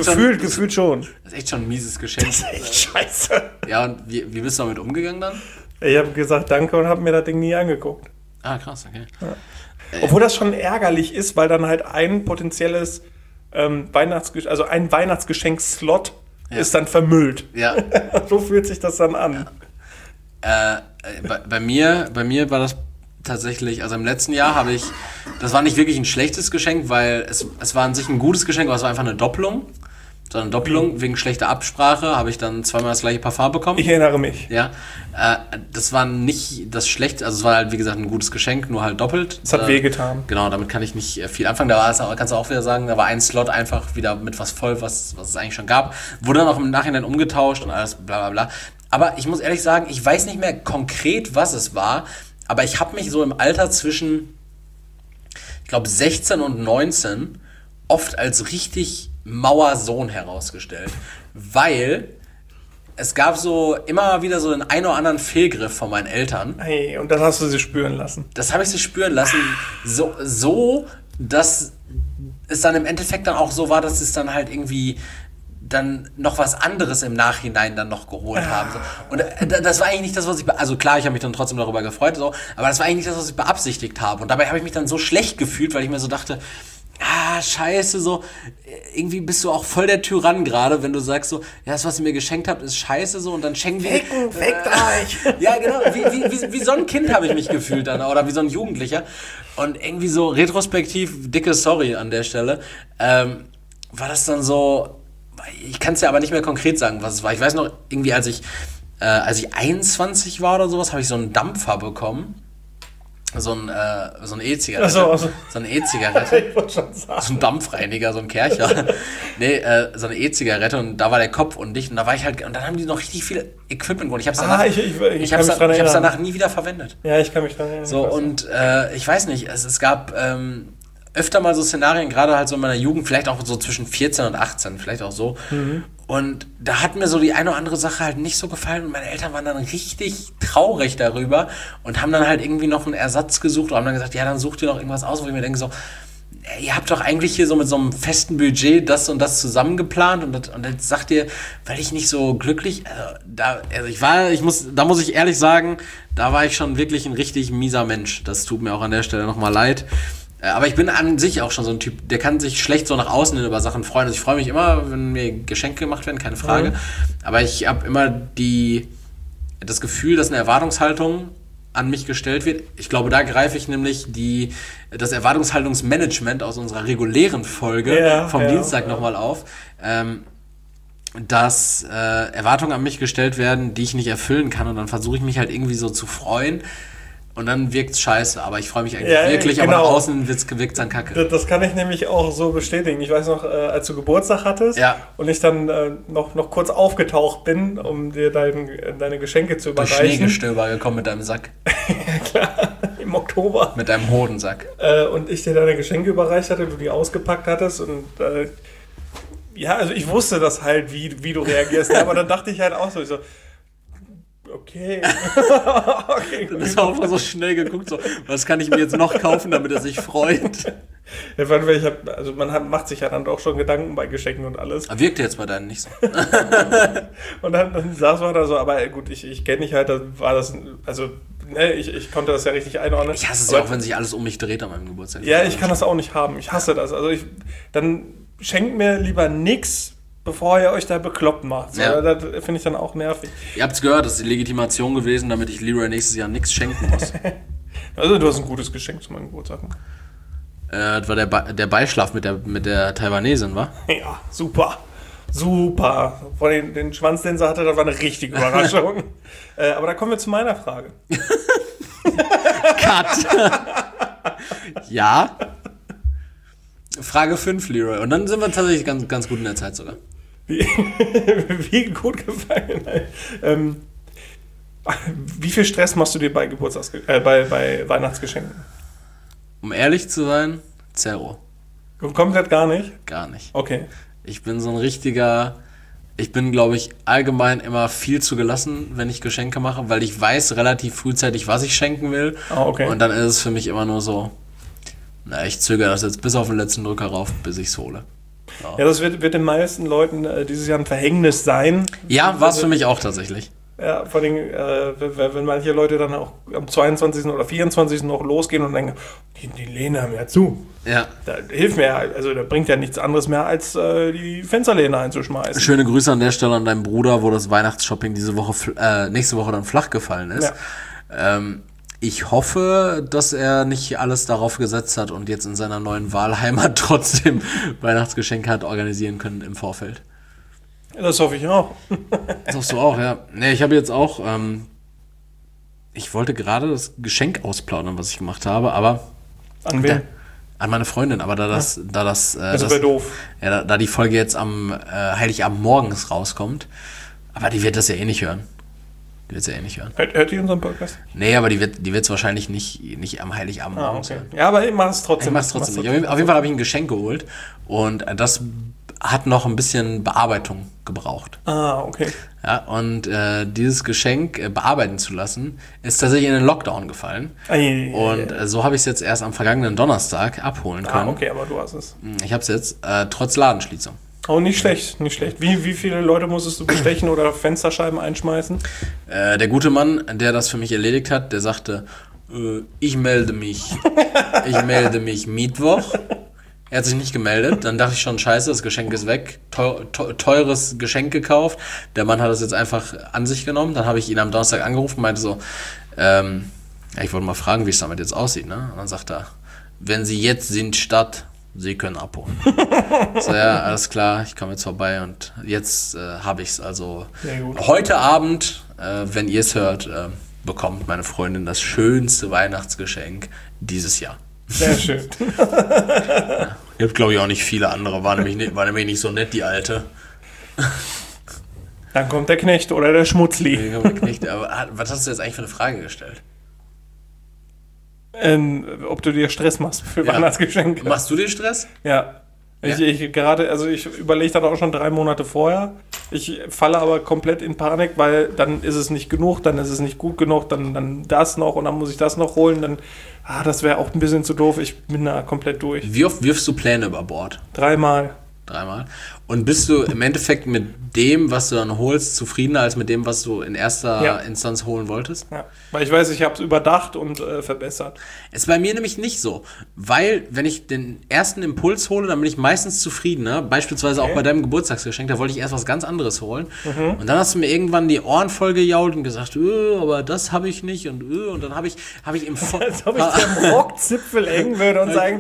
gefühlt schon. Das ist echt schon ein mieses Geschenk. Das ist echt scheiße. Ja, und wie bist du damit umgegangen dann? Ich habe gesagt danke und habe mir das Ding nie angeguckt. Ah, krass, okay. Ja. Obwohl das schon ärgerlich ist, weil dann halt ein potenzielles ein Weihnachtsgeschenk-Slot ist dann vermüllt. Ja. So fühlt sich das dann an. Bei mir war das tatsächlich, also im letzten Jahr das war nicht wirklich ein schlechtes Geschenk, weil es war an sich ein gutes Geschenk, aber es war einfach eine Doppelung. So eine Doppelung, wegen schlechter Absprache habe ich dann zweimal das gleiche Parfum bekommen. Ich erinnere mich. Ja, das war nicht das Schlechte, also es war halt wie gesagt ein gutes Geschenk, nur halt doppelt. Es hat wehgetan. Genau, damit kann ich nicht viel anfangen. Da war es, kannst du auch wieder sagen, da war ein Slot einfach wieder mit was voll, was es eigentlich schon gab. Wurde dann auch im Nachhinein umgetauscht und alles bla bla bla. Aber ich muss ehrlich sagen, ich weiß nicht mehr konkret, was es war, aber ich habe mich so im Alter zwischen, ich glaube 16 und 19 oft als richtig Mauersohn herausgestellt, weil es gab so immer wieder so den einen oder anderen Fehlgriff von meinen Eltern. Hey, und das hast du sie spüren lassen. Das habe ich sie spüren lassen, so, dass es dann im Endeffekt dann auch so war, dass es dann halt irgendwie dann noch was anderes im Nachhinein dann noch geholt haben. So. Und das war eigentlich nicht das, was ich... Also klar, ich habe mich dann trotzdem darüber gefreut, so, aber das war eigentlich nicht das, was ich beabsichtigt habe. Und dabei habe ich mich dann so schlecht gefühlt, weil ich mir so dachte... scheiße, so, irgendwie bist du auch voll der Tyrann gerade, wenn du sagst so, ja, das, was ihr mir geschenkt habt, ist scheiße, so, und dann schenken wir... Fickt euch! Ja, genau, wie so ein Kind habe ich mich gefühlt dann, oder wie so ein Jugendlicher. Und irgendwie so retrospektiv, dicke Sorry an der Stelle, war das dann so, ich kann es ja aber nicht mehr konkret sagen, was es war. Ich weiß noch, irgendwie als ich 21 war oder sowas, habe ich so einen Dampfer bekommen. So ein E-Zigarette. So eine E-Zigarette. Ich wollte schon sagen. So ein Dampfreiniger, so ein Kercher. Nee, so eine E-Zigarette und da war der Kopf undicht und da war ich halt, und dann haben die noch richtig viel Equipment und ich hab's danach, ich hab's danach nie wieder verwendet. Ja, ich kann mich dran erinnern. So, und ich weiß nicht, es gab öfter mal so Szenarien, gerade halt so in meiner Jugend, vielleicht auch so zwischen 14 und 18, vielleicht auch so. Mhm. Und da hat mir so die eine oder andere Sache halt nicht so gefallen und meine Eltern waren dann richtig traurig darüber und haben dann halt irgendwie noch einen Ersatz gesucht und haben dann gesagt, ja, dann sucht ihr noch irgendwas aus, wo ich mir denke so, ihr habt doch eigentlich hier so mit so einem festen Budget das und das zusammengeplant und jetzt sagt ihr, weil ich nicht so glücklich, da muss ich ehrlich sagen, da war ich schon wirklich ein richtig mieser Mensch. Das tut mir auch an der Stelle nochmal leid. Aber ich bin an sich auch schon so ein Typ, der kann sich schlecht so nach außen hin über Sachen freuen. Also ich freue mich immer, wenn mir Geschenke gemacht werden, keine Frage. Mhm. Aber ich habe immer das Gefühl, dass eine Erwartungshaltung an mich gestellt wird. Ich glaube, da greife ich nämlich das Erwartungshaltungsmanagement aus unserer regulären Folge vom Dienstag nochmal auf. Dass Erwartungen an mich gestellt werden, die ich nicht erfüllen kann. Und dann versuche ich mich halt irgendwie so zu freuen. Und dann wirkt's scheiße, aber ich freue mich eigentlich wirklich, genau. Aber nach außen wirkt's dann kacke. Das kann ich nämlich auch so bestätigen. Ich weiß noch, als du Geburtstag hattest und ich dann noch kurz aufgetaucht bin, um dir deine Geschenke zu überreichen. Durch Schneegestöber gekommen mit deinem Sack. Ja, klar, im Oktober. Mit deinem Hodensack. Und ich dir deine Geschenke überreicht hatte, du die ausgepackt hattest und also ich wusste das halt, wie du reagierst, aber dann dachte ich halt auch so, okay. Okay, dann ist auch mal so schnell geguckt, so, was kann ich mir jetzt noch kaufen, damit er sich freut? Ja, man macht sich ja dann doch schon Gedanken bei Geschenken und alles. Aber wirkte jetzt bei deinen nicht so. Und dann saß man da so, aber gut, ich kenne dich halt, da war das, also, ne, ich konnte das ja richtig einordnen. Ich hasse es ja auch, wenn sich alles um mich dreht an meinem Geburtstag. Ja, ich kann das auch nicht haben. Ich hasse das. Also dann schenkt mir lieber nix, bevor ihr euch da bekloppt macht. So, ja. Das finde ich dann auch nervig. Ihr habt's gehört, das ist die Legitimation gewesen, damit ich Leroy nächstes Jahr nichts schenken muss. Also du hast ein gutes Geschenk zu meinem Geburtstag. Das war der Beischlaf mit der Taiwanesin, wa? Ja, super. Super. Vor den Schwanz, den sie hatte, das war eine richtige Überraschung. Aber da kommen wir zu meiner Frage. Cut. Ja. Frage 5, Leroy. Und dann sind wir tatsächlich ganz, ganz gut in der Zeit sogar. Wie gut gefallen. Wie viel Stress machst du dir bei bei Weihnachtsgeschenken? Um ehrlich zu sein, zero. Komplett gar nicht? Gar nicht. Okay. Ich bin glaube ich, allgemein immer viel zu gelassen, wenn ich Geschenke mache, weil ich weiß relativ frühzeitig, was ich schenken will. Ah, okay. Und dann ist es für mich immer nur so, ich zögere das jetzt bis auf den letzten Drücker rauf, bis ich es hole. Ja, das wird den meisten Leuten dieses Jahr ein Verhängnis sein. Ja, war es für mich auch tatsächlich. Ja, vor allem, wenn manche Leute dann auch am 22. oder 24. noch losgehen und denken, die Läden haben ja zu. Ja. Da hilft mir ja, also da bringt ja nichts anderes mehr, als die Fensterläden einzuschmeißen. Schöne Grüße an der Stelle an deinen Bruder, wo das Weihnachtsshopping nächste Woche dann flach gefallen ist. Ja. Ich hoffe, dass er nicht alles darauf gesetzt hat und jetzt in seiner neuen Wahlheimat trotzdem Weihnachtsgeschenke hat organisieren können im Vorfeld. Das hoffe ich auch. Das hoffst du auch, ja. Nee, ich habe jetzt auch, ich wollte gerade das Geschenk ausplaudern, was ich gemacht habe, aber... An wen? An meine Freundin, aber das wäre doof. Ja, da die Folge jetzt am Heiligabend morgens rauskommt, aber die wird das ja eh nicht hören. Hört die unseren Podcast? Nee, aber die wird es wahrscheinlich nicht am Heiligabend morgens hören. Ja, aber ich mach es trotzdem. Ich mach's trotzdem nicht. Auf jeden Fall habe ich ein Geschenk geholt und das hat noch ein bisschen Bearbeitung gebraucht. Okay. Ja, und dieses Geschenk bearbeiten zu lassen, ist tatsächlich in den Lockdown gefallen. Und so habe ich es jetzt erst am vergangenen Donnerstag abholen können. Okay, aber du hast es. Ich habe es jetzt, trotz Ladenschließung. Oh, nicht schlecht. Wie viele Leute musstest du bestechen oder Fensterscheiben einschmeißen? Der gute Mann, der das für mich erledigt hat, der sagte, ich melde mich Mittwoch. Er hat sich nicht gemeldet, dann dachte ich schon, scheiße, das Geschenk ist weg, teures Geschenk gekauft. Der Mann hat es jetzt einfach an sich genommen. Dann habe ich ihn am Donnerstag angerufen und meinte so, ich wollte mal fragen, wie es damit jetzt aussieht. Ne? Und dann sagt er, wenn Sie jetzt sind Stadt, Sie können abholen. So, ja, alles klar, ich komme jetzt vorbei und jetzt habe ich es. Also heute Abend, wenn ihr es hört, bekommt meine Freundin das schönste Weihnachtsgeschenk dieses Jahr. Sehr schön. Ja, ich habe, glaube ich, auch nicht viele andere. War nämlich nicht so nett, die Alte. Dann kommt der Knecht oder der Schmutzli. Aber was hast du jetzt eigentlich für eine Frage gestellt? Ob du dir Stress machst für Weihnachtsgeschenke. Machst du dir Stress? Ja. Ich überlege das auch schon 3 Monate vorher. Ich falle aber komplett in Panik, weil dann ist es nicht genug, dann ist es nicht gut genug, dann das noch und dann muss ich das noch holen. Das wäre auch ein bisschen zu doof. Ich bin da komplett durch. Wie oft wirfst du Pläne über Bord? 3-mal. Und bist du im Endeffekt mit dem, was du dann holst, zufriedener als mit dem, was du in erster Instanz holen wolltest? Ja, weil ich weiß, ich habe es überdacht und verbessert. Ist bei mir nämlich nicht so, weil wenn ich den ersten Impuls hole, dann bin ich meistens zufriedener. Beispielsweise auch bei deinem Geburtstagsgeschenk, da wollte ich erst was ganz anderes holen. Und dann hast du mir irgendwann die Ohren voll gejault und gesagt, aber das habe ich nicht und dann habe ich im als ob ich den Rockzipfel hängen würde und sagen,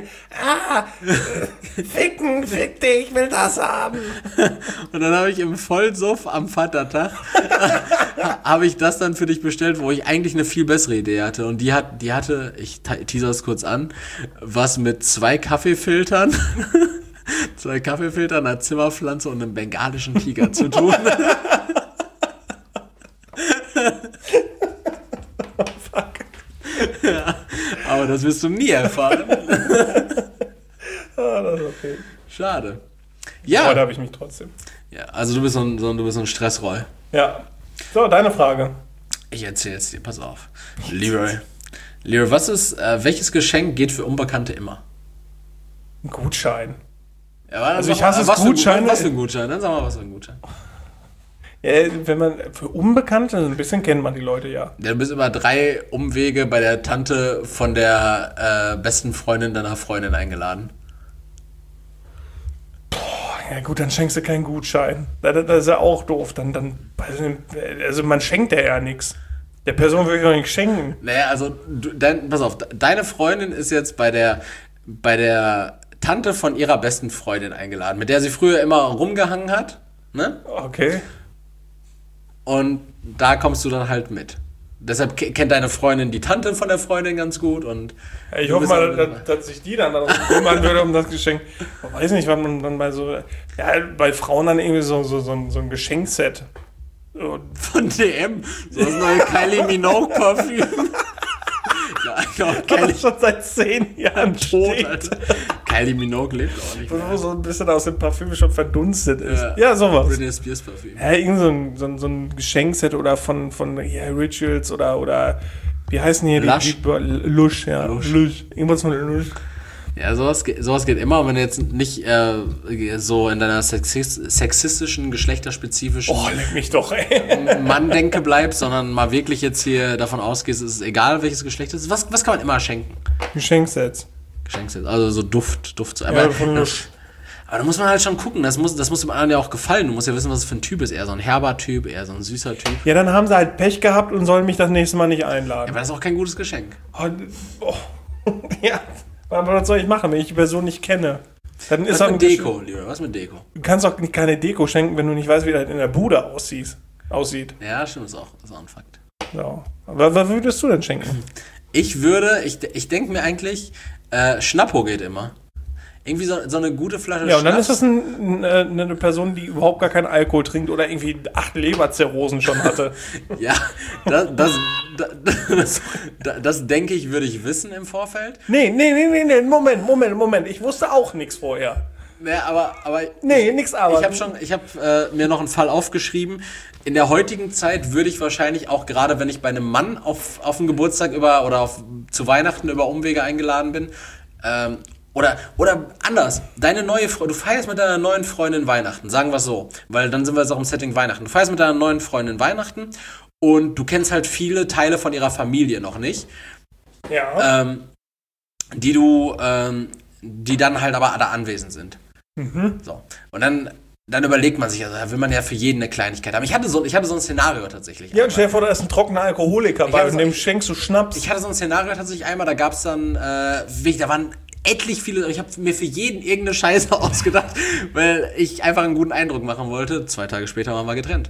fick dich, ich will das haben. Und dann habe ich im Vollsuff am Vatertag habe ich das dann für dich bestellt, wo ich eigentlich eine viel bessere Idee hatte. Und die hatte, ich teaser es kurz an, was mit 2 Kaffeefiltern, 2 Kaffeefiltern, einer Zimmerpflanze und einem bengalischen Tiger zu tun. Oh, fuck. Ja, aber das wirst du nie erfahren. Das ist okay. Schade. Ja. Heute habe ich mich trotzdem. Ja, also du bist so ein Stressroll. Ja. So, deine Frage. Ich erzähle es dir, pass auf. Leroy, welches Geschenk geht für Unbekannte immer? Ein Gutschein. Ja, also ich hasse Gutscheine. Was für ein Gutschein? Dann sag mal, was für ein Gutschein. Ja, wenn man für Unbekannte, ein bisschen kennt man die Leute ja. Du bist über 3 Umwege bei der Tante von der besten Freundin deiner Freundin eingeladen. Ja gut, dann schenkst du keinen Gutschein. Das ist ja auch doof. Also man schenkt ja nichts. Der Person will ich doch nicht schenken. Naja, also, pass auf, deine Freundin ist jetzt bei der Tante von ihrer besten Freundin eingeladen, mit der sie früher immer rumgehangen hat, ne? Okay. Und da kommst du dann halt mit. Deshalb kennt deine Freundin die Tante von der Freundin ganz gut und... Ja, ich hoffe mal, dass sich die dann darum kümmern würde um das Geschenk. Ich weiß nicht, wann man dann bei so... Ja, bei Frauen dann irgendwie so ein Geschenkset. Von DM. So das neue Kylie Minogue Parfüm. Ja, das schon seit 10 Jahren steht. Alter. Kylie Minogue lebt auch nicht mehr. Wo so ein bisschen aus dem Parfüm schon verdunstet ist. Ja, sowas. Britney Spears Parfüm. Ja, irgend so ein Geschenkset oder von Rituals oder wie heißen hier Lush. Lush, ja. Lush. Irgendwas von Lush. Ja, sowas geht immer, wenn du jetzt nicht so in deiner sexistischen, geschlechterspezifischen leck mich doch, ey. Mann-Denke bleibst, sondern mal wirklich jetzt hier davon ausgehst, es ist egal, welches Geschlecht es ist. Was kann man immer schenken? Geschenksets. Also so Duft. Aber da muss man halt schon gucken, das muss dem anderen ja auch gefallen. Du musst ja wissen, was es für ein Typ ist. Eher so ein herber Typ, eher so ein süßer Typ. Ja, dann haben sie halt Pech gehabt und sollen mich das nächste Mal nicht einladen. Ja, aber das ist auch kein gutes Geschenk. Ja, aber was soll ich machen, wenn ich die Person nicht kenne? Dann ist Was mit Deko, lieber? Was mit Deko? Du kannst auch keine Deko schenken, wenn du nicht weißt, wie das in der Bude aussieht. Ja, stimmt, ist auch ein Fakt. Ja. Aber was würdest du denn schenken? Ich denke mir eigentlich, Schnappo geht immer. Irgendwie so eine gute Flasche Schnaps. Ja, und dann ist das eine Person, die überhaupt gar keinen Alkohol trinkt oder irgendwie 8 Leberzirrhosen schon hatte. Ja, das denke ich, würde ich wissen im Vorfeld. Nee, Moment. Ich wusste auch nichts vorher. Ja, aber nix aber. Ich habe mir noch einen Fall aufgeschrieben. In der heutigen Zeit würde ich wahrscheinlich auch, gerade wenn ich bei einem Mann auf einen Geburtstag zu Weihnachten über Umwege eingeladen bin, oder anders, du feierst mit deiner neuen Freundin Weihnachten, sagen wir es so, weil dann sind wir jetzt auch im Setting Weihnachten. Du feierst mit deiner neuen Freundin Weihnachten und du kennst halt viele Teile von ihrer Familie noch nicht. Ja. Die dann halt aber alle anwesend sind. Mhm. So. Und dann überlegt man sich, also da will man ja für jeden eine Kleinigkeit haben. Ich hatte so ein Szenario tatsächlich. Ja, und stell dir vor, da ist ein trockener Alkoholiker bei und dem schenkst du Schnaps. Ich hatte so ein Szenario tatsächlich einmal, da gab es dann, da waren etlich viele, ich habe mir für jeden irgendeine Scheiße ausgedacht, weil ich einfach einen guten Eindruck machen wollte. 2 Tage später waren wir getrennt.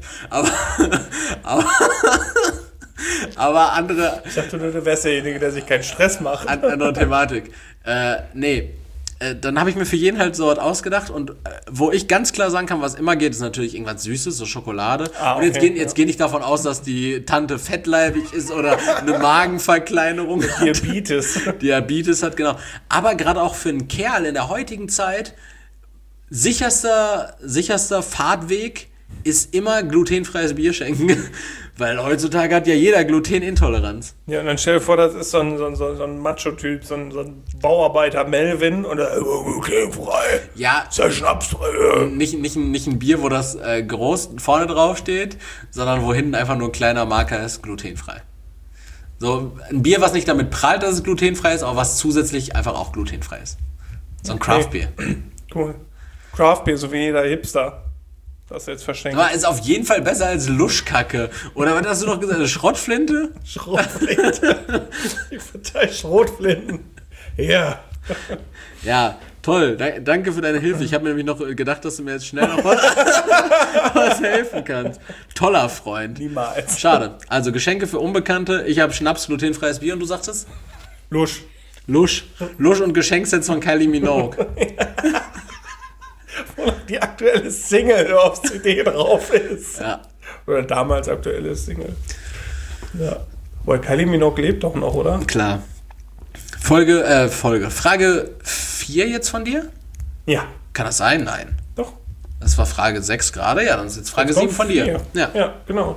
Aber andere... Ich dachte nur, du wärst derjenige, der sich keinen Stress macht. Andere Thematik. Dann habe ich mir für jeden halt so was ausgedacht und wo ich ganz klar sagen kann, was immer geht, ist natürlich irgendwas Süßes, so Schokolade. Okay, und jetzt geh nicht davon aus, dass die Tante fettleibig ist oder eine Magenverkleinerung hat. Diabetes hat, genau. Aber gerade auch für einen Kerl in der heutigen Zeit, sicherster Fahrtweg ist immer glutenfreies Bier schenken. Weil heutzutage hat ja jeder Glutenintoleranz. Ja, und dann stell dir vor, das ist so ein Macho-Typ, so ein Bauarbeiter Melvin und glutenfrei. Ja. Ist ja Schnaps drin. Nicht ein Bier, wo das groß vorne drauf steht, sondern wo hinten einfach nur ein kleiner Marker ist, glutenfrei. So ein Bier, was nicht damit prahlt, dass es glutenfrei ist, aber was zusätzlich einfach auch glutenfrei ist. So ein Craft-Bier. Cool. Craft-Bier, so wie jeder Hipster. Das jetzt verschenkt. Aber ist auf jeden Fall besser als Luschkacke. Oder was hast du noch gesagt? Eine Schrottflinte? Schrottflinte. Ich verteile Schrotflinten. Ja. Ja, toll. Danke für deine Hilfe. Ich habe mir nämlich noch gedacht, dass du mir jetzt schnell noch was helfen kannst. Toller Freund. Niemals. Schade. Also Geschenke für Unbekannte. Ich habe Schnaps, glutenfreies Bier und du sagst es? Lusch und Geschenksets von Kylie Minogue. Die aktuelle Single auf CD drauf ist. Ja. Oder damals aktuelle Single. Ja. Weil Kylie Minogue lebt doch noch, oder? Klar. Frage 4 jetzt von dir? Ja. Kann das sein? Nein. Doch. Das war Frage 6 gerade. Ja, dann ist jetzt Frage 7 von dir. Ja, genau.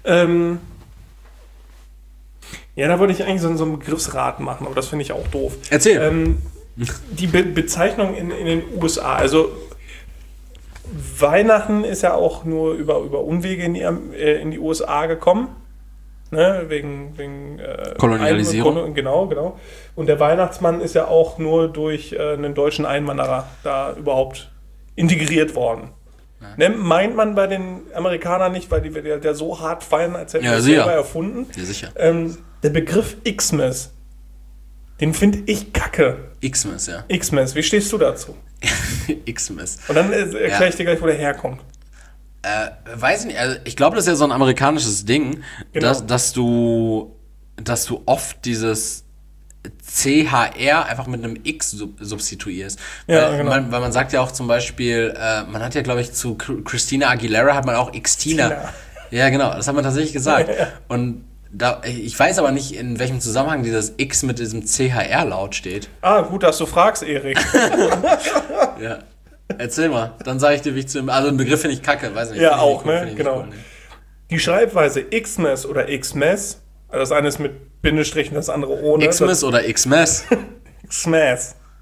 Ja, da wollte ich eigentlich so einen Begriffsrat machen, aber das finde ich auch doof. Erzähl. Die Bezeichnung in den USA, also Weihnachten ist ja auch nur über Umwege in die USA gekommen. Ne? Wegen Kolonialisierung. Genau. Und der Weihnachtsmann ist ja auch nur durch einen deutschen Einwanderer da überhaupt integriert worden. Ja. Ne? Meint man bei den Amerikanern nicht, weil die der so hart feiern, als hätten sie das selber erfunden. Ja, sicher. Der Begriff Xmas, den finde ich kacke. Xmas, ja. Xmas, wie stehst du dazu? Xmas. Und dann erkläre ich dir gleich, wo der herkommt. Weiß ich nicht, also ich glaube, das ist ja so ein amerikanisches Ding, genau. dass du oft dieses CHR einfach mit einem X substituierst. Ja, genau. Weil man sagt ja auch zum Beispiel, man hat ja, glaube ich, zu Christina Aguilera hat man auch Xtina. Ja, genau, das hat man tatsächlich gesagt. Ja. Und ich weiß aber nicht, in welchem Zusammenhang dieses X mit diesem CHR-Laut steht. Ah, gut, dass du fragst, Erik. Ja. Erzähl mal, dann sage ich dir, wie ich also einen Begriff finde ich kacke, weiß nicht. Ja, auch, ne? Genau. Cool, ne? Die Schreibweise Xmas oder Xmas, also das eine ist mit Bindestrichen, das andere ohne. Xmas oder Xmas? Xmas.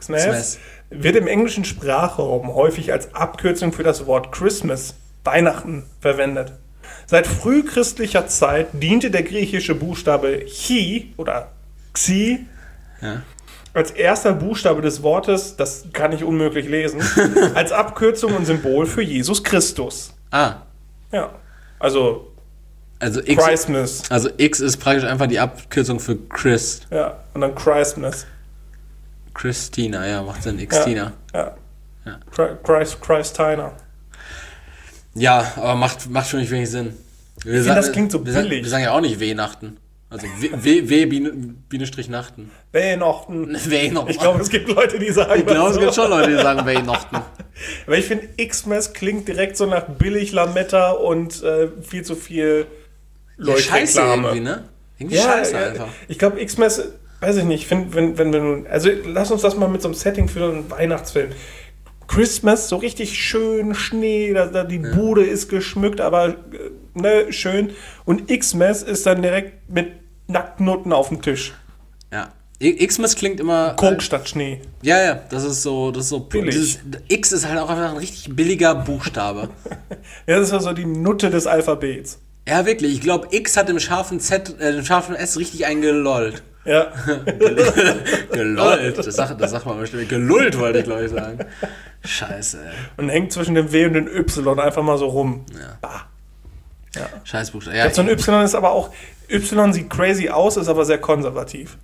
Xmas, wird im englischen Sprachraum häufig als Abkürzung für das Wort Christmas, Weihnachten, verwendet. Seit frühchristlicher Zeit diente der griechische Buchstabe Chi oder Xi als erster Buchstabe des Wortes, das kann ich unmöglich lesen, als Abkürzung und Symbol für Jesus Christus. Ah. Ja, also X, Christmas. also X ist praktisch einfach die Abkürzung für Christ. Ja, und dann Christmas. Christina, ja, macht Sinn. Xtina. Ja. Christina. Ja, aber macht für mich wenig Sinn. Ich finde, das klingt so billig. Wir sagen ja auch nicht Weihnachten. Also W-Nachten. Weihnachten. Weihnachten. Ich glaube, es gibt Leute, die sagen Ich glaube, es gibt schon Leute, die sagen Weihnachten. Aber ich finde, Xmas klingt direkt so nach billig Lametta und viel zu viel Leuchtreklame. Scheiße irgendwie, ne? Irgendwie scheiße einfach. Ich glaube, Xmas, weiß ich nicht, wenn wir also lass uns das mal mit so einem Setting für einen Weihnachtsfilm. Christmas, so richtig schön, Schnee, die Bude ist geschmückt, aber schön. Und Xmas ist dann direkt mit Nacktnutten auf dem Tisch. Ja. Xmas klingt immer... Coke statt Schnee. Ja, das ist so billig. X ist halt auch einfach ein richtig billiger Buchstabe. Ja, das ist also die Nutte des Alphabets. Ja, wirklich. Ich glaube, X hat im scharfen S richtig eingelollt. Ja. Gelollt. Das sagt man bestimmt. Gelullt wollte ich, glaube ich, sagen. Scheiße, ey. Und hängt zwischen dem W und dem Y einfach mal so rum. Ja. Bah. Ja. Scheiß Buchstabe. Ja, so ein Y ist aber auch... Y sieht crazy aus, ist aber sehr konservativ.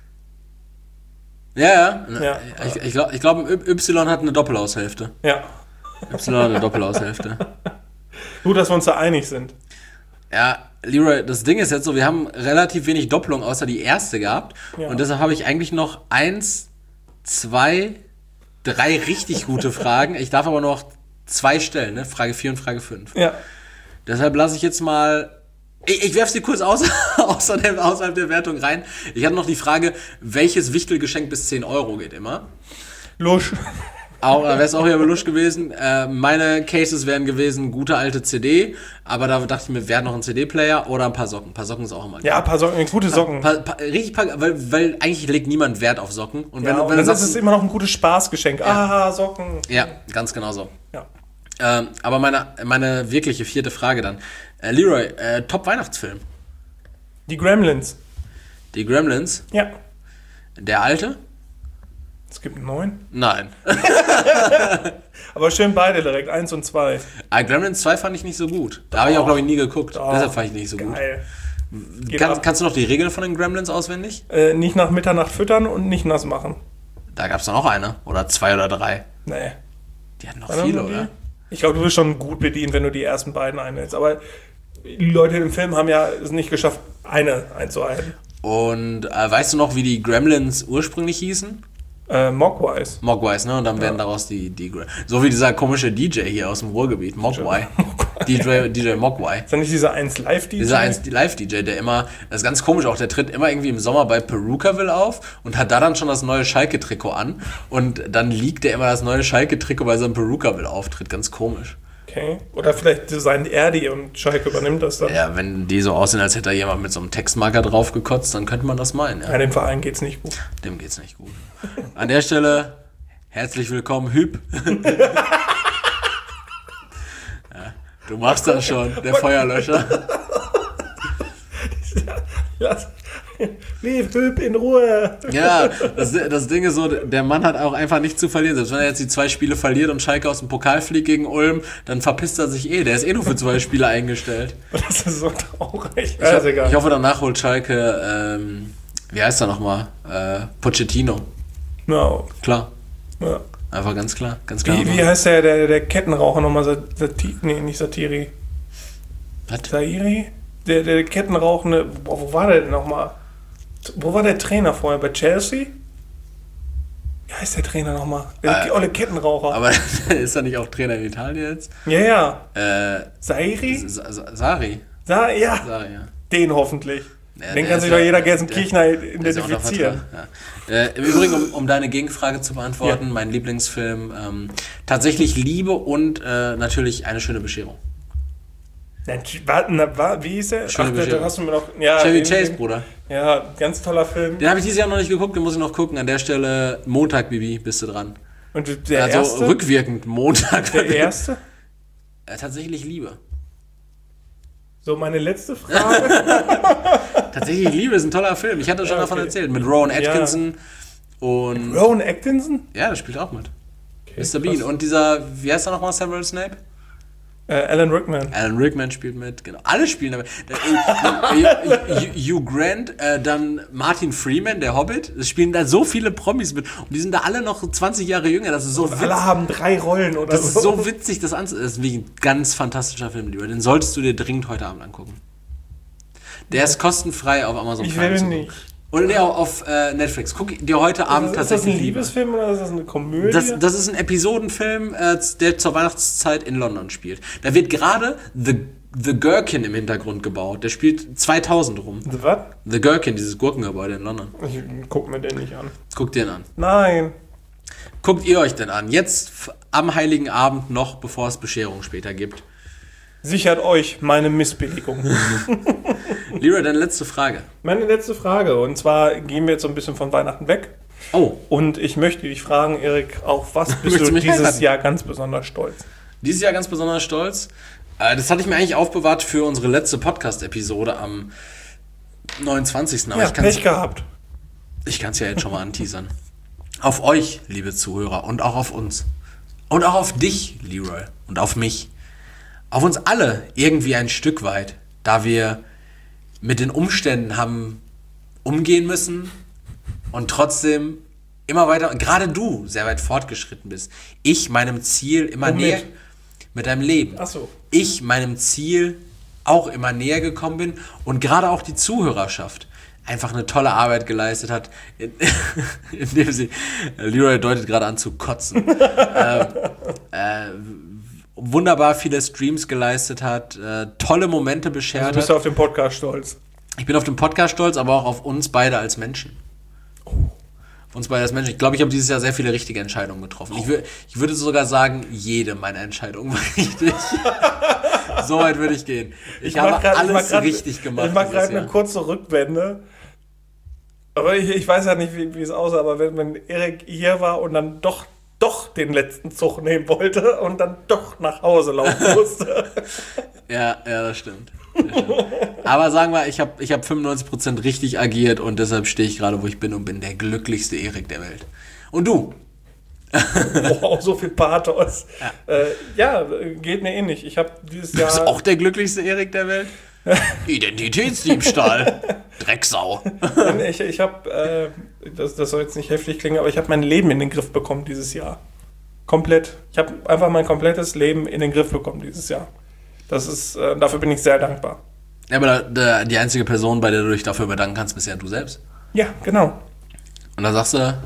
Ja. Ich glaube, Y hat eine Doppelaushälfte. Ja. Y hat eine Doppelaushälfte. Gut, dass wir uns da einig sind. Ja, Leroy, das Ding ist jetzt so, wir haben relativ wenig Doppelung außer die erste gehabt. Ja. Und deshalb habe ich eigentlich noch 1, 2, 3 richtig gute Fragen. Ich darf aber noch 2 stellen, ne? Frage 4 und Frage 5. Ja. Deshalb lasse ich jetzt mal... Ich werfe sie kurz außerhalb der Wertung rein. Ich hatte noch die Frage, welches Wichtelgeschenk bis 10 Euro geht immer? Lusch. Wäre es auch wieder Lusch gewesen. Meine Cases wären gewesen, gute alte CD, aber da dachte ich mir, wäre noch ein CD-Player oder ein paar Socken. Ein paar Socken ist auch immer gut. Ja, ein paar Socken, gute Socken. Weil eigentlich legt niemand Wert auf Socken. Und wenn dann ist es immer noch ein gutes Spaßgeschenk. Ja. Socken. Ja, ganz genau so. Ja. Aber meine wirkliche 4. Frage dann. Leroy, Top-Weihnachtsfilm? Die Gremlins. Die Gremlins? Ja. Der alte? Es gibt 9? Nein. Aber schön beide direkt, 1 und 2. Gremlins 2 fand ich nicht so gut. Da habe ich auch, glaube ich, nie geguckt. Deshalb fand ich nicht so geil. Gut. Kannst du noch die Regeln von den Gremlins auswendig? Nicht nach Mitternacht füttern und nicht nass machen. Da gab es noch eine. Oder 2 oder 3. Nee. Die hatten noch viele, oder? Ich glaube, du bist schon gut bedient, wenn du die ersten beiden einhältst. Aber die Leute im Film haben ja es nicht geschafft, eine einzuhalten. Und weißt du noch, wie die Gremlins ursprünglich hießen? Mogwais. Mogwais, ne? Und dann werden daraus die so wie dieser komische DJ hier aus dem Ruhrgebiet, Mogwai. DJ Mogwai. Ist das nicht dieser 1-Live-DJ? Dieser 1-Live-DJ, der immer, das ist ganz komisch auch, der tritt immer irgendwie im Sommer bei Perukaville auf und hat da dann schon das neue Schalke-Trikot an und dann liegt der immer das neue Schalke-Trikot bei seinem Perukaville-Auftritt. Ganz komisch. Okay. Oder vielleicht designt er die und Schalke übernimmt das dann. Ja, wenn die so aussehen, als hätte da jemand mit so einem Textmarker drauf gekotzt, dann könnte man das meinen. Ja, dem Verein geht's nicht gut. Dem geht's nicht gut. An der Stelle, herzlich willkommen, Hüb. Ja, du machst das schon, der Feuerlöscher. Leave Hüb in Ruhe. Ja, das Ding ist so, der Mann hat auch einfach nichts zu verlieren. Selbst wenn er jetzt die 2 Spiele verliert und Schalke aus dem Pokal fliegt gegen Ulm, dann verpisst er sich Der ist nur für 2 Spiele eingestellt. Das ist so traurig. Ich hoffe, danach holt Schalke, wie heißt er nochmal? Pochettino. No. Klar. Ja. Einfach ganz klar. Wie heißt der Kettenraucher nochmal? Nicht Satiri. Was? Zairi? Der Kettenrauchende, wo war der denn nochmal? Wo war der Trainer vorher? Bei Chelsea? Wie heißt der Trainer nochmal? Der olle Kettenraucher. Aber ist er nicht auch Trainer in Italien jetzt? Ja. Sairi? Sari. Sari, ja. Den hoffentlich. Ja, den kann sich doch jeder Gelsenkirchener identifizieren. Ja. Im Übrigen, um deine Gegenfrage zu beantworten, mein Lieblingsfilm, tatsächlich Liebe und natürlich Eine schöne Bescherung. Wie hieß der? Schöne Bescherung. Da hast du mir noch... Ja, Chevy Chase, Bruder. Ja, ganz toller Film. Den habe ich dieses Jahr noch nicht geguckt, den muss ich noch gucken. An der Stelle, Montag, Bibi, bist du dran. Und der also erste? Rückwirkend, Montag. Der erste? Tatsächlich Liebe. So, meine letzte Frage. Tatsächlich Liebe ist ein toller Film. Ich hatte schon davon erzählt. Mit Rowan Atkinson und... Rowan Atkinson? Ja, der spielt auch mit. Okay, Mr. Bean. Und dieser, wie heißt er nochmal, Samuel Snape? Alan Rickman. Alan Rickman spielt mit, genau. Alle spielen damit. Hugh Grant, dann Martin Freeman, der Hobbit. Es spielen da so viele Promis mit. Und die sind da alle noch 20 Jahre jünger. Das ist so witzig. Alle haben 3 Rollen oder so. Das ist so witzig, das anzusehen. Das ist wirklich ein ganz fantastischer Film, lieber. Den solltest du dir dringend heute Abend angucken. Der ist kostenfrei auf Amazon Prime. Ich will nicht. Oder nee, auf Netflix. Guck dir heute Abend tatsächlich. Ist das ein Liebesfilm oder ist das eine Komödie? Das ist ein Episodenfilm, der zur Weihnachtszeit in London spielt. Da wird gerade The Gherkin im Hintergrund gebaut. Der spielt 2000 rum. The was? The Gherkin, dieses Gurkengebäude in London. Ich guck mir den nicht an. Guckt den an. Nein. Guckt ihr euch den an. Jetzt am Heiligen Abend noch, bevor es Bescherung später gibt. Sichert euch meine Missbilligung. Leroy, deine letzte Frage. Meine letzte Frage. Und zwar gehen wir jetzt so ein bisschen von Weihnachten weg. Oh. Und ich möchte dich fragen, Erik, auf was bist du dieses Jahr ganz besonders stolz? Dieses Jahr ganz besonders stolz? Das hatte ich mir eigentlich aufbewahrt für unsere letzte Podcast-Episode am 29. Aber ja, Pech gehabt. Ich kann es ja jetzt schon mal anteasern. Auf euch, liebe Zuhörer, und auch auf uns. Und auch auf dich, Leroy, und auf mich. Auf uns alle irgendwie ein Stück weit, da wir mit den Umständen haben umgehen müssen und trotzdem immer weiter, gerade du sehr weit fortgeschritten bist. Ich meinem Ziel immer näher, mit deinem Leben. Ach so. Ich meinem Ziel auch immer näher gekommen bin und gerade auch die Zuhörerschaft einfach eine tolle Arbeit geleistet hat, indem sie, Leroy deutet gerade an zu kotzen, wunderbar viele Streams geleistet hat, tolle Momente beschert hat. Also bist du auf den Podcast stolz? Ich bin auf den Podcast stolz, aber auch auf uns beide als Menschen. Auf uns beide als Menschen. Ich glaube, ich habe dieses Jahr sehr viele richtige Entscheidungen getroffen. Ich würde sogar sagen, jede meiner Entscheidungen war richtig. So weit würde ich gehen. Ich habe alles richtig gemacht. Ich mache gerade eine kurze Rückwende. Aber ich weiß ja nicht, wie es aussah, aber wenn Erik hier war und dann doch den letzten Zug nehmen wollte und dann doch nach Hause laufen musste. Ja, das stimmt. Aber sagen wir, ich hab 95% richtig agiert und deshalb stehe ich gerade, wo ich bin und bin der glücklichste Erik der Welt. Und du? Wow, so viel Pathos. Ja, geht mir ähnlich. Ich habe dieses Jahr... Du bist auch der glücklichste Erik der Welt? Identitätsdiebstahl. Drecksau. Ich habe, das soll jetzt nicht heftig klingen, aber ich habe mein Leben in den Griff bekommen dieses Jahr. Komplett. Ich habe einfach mein komplettes Leben in den Griff bekommen dieses Jahr. Das ist, dafür bin ich sehr dankbar. Ja, aber die einzige Person, bei der du dich dafür bedanken kannst, bist ja du selbst. Ja, genau. Und da sagst du,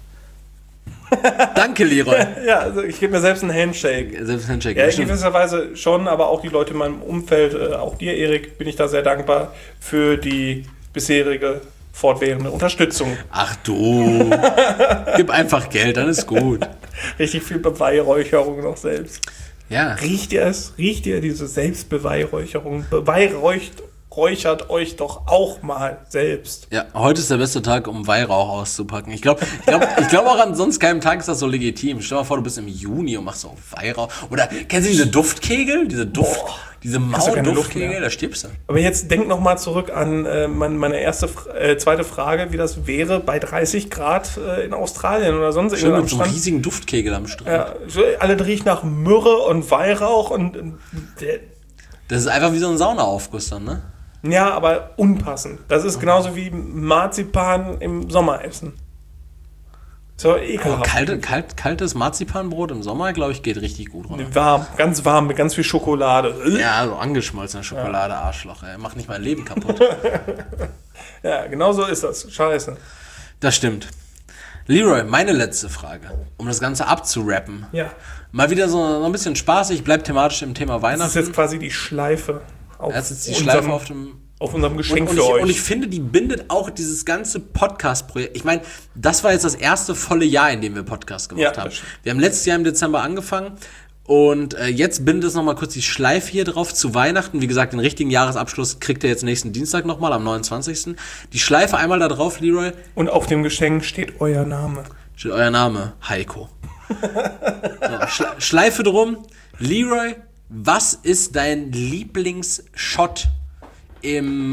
danke, Leroy. Ja, also ich gebe mir selbst einen Handshake. Selbst einen Handshake. Ja, in gewisser Weise schon, aber auch die Leute in meinem Umfeld, auch dir, Erik, bin ich da sehr dankbar für die bisherige fortwährende Unterstützung. Ach du, gib einfach Geld, dann ist gut. Richtig viel Beweihräucherung noch selbst. Ja. Riecht ihr es? Riecht ihr diese Selbstbeweihräucherung? Beweihräuchert euch doch auch mal selbst. Ja, heute ist der beste Tag, um Weihrauch auszupacken. Ich glaube auch an sonst keinem Tag ist das so legitim. Stell dir mal vor, du bist im Juni und machst so Weihrauch. Oder kennst du diese Duftkegel? Diese Mau-Duftkegel, da stirbst du. Aber jetzt denk noch mal zurück an meine zweite Frage, wie das wäre bei 30 Grad in Australien oder sonst irgendwo am Strand. Mit so einem riesigen Duftkegel am Strand. Ja, alle riechen nach Myrrhe und Weihrauch und das ist einfach wie so ein Saunaaufguss dann, ne? Ja, aber unpassend. Das ist genauso wie Marzipan im Sommer essen. So ekelhaft. Kaltes Marzipanbrot im Sommer, glaube ich, geht richtig gut runter. Warm, mit ganz viel Schokolade. Ja, so angeschmolzene Schokolade, ja. Arschloch, ey. Macht nicht mein Leben kaputt. Ja, genau so ist das. Scheiße. Das stimmt. Leroy, meine letzte Frage, um das Ganze abzurappen. Ja. Mal wieder so ein bisschen spaßig, bleibt thematisch im Thema Weihnachten. Das ist jetzt quasi die Schleife. Das ist die Schleife auf unserem Geschenk für euch. Und ich finde, die bindet auch dieses ganze Podcast-Projekt. Ich meine, das war jetzt das erste volle Jahr, in dem wir Podcast gemacht haben. Wir haben letztes Jahr im Dezember angefangen Und jetzt bindet es nochmal kurz die Schleife hier drauf zu Weihnachten. Wie gesagt, den richtigen Jahresabschluss kriegt ihr jetzt nächsten Dienstag nochmal, am 29. Die Schleife einmal da drauf, Leroy. Und auf dem Geschenk steht euer Name. Steht euer Name, Heiko. So, Schleife drum. Leroy, was ist dein Lieblingsshot im...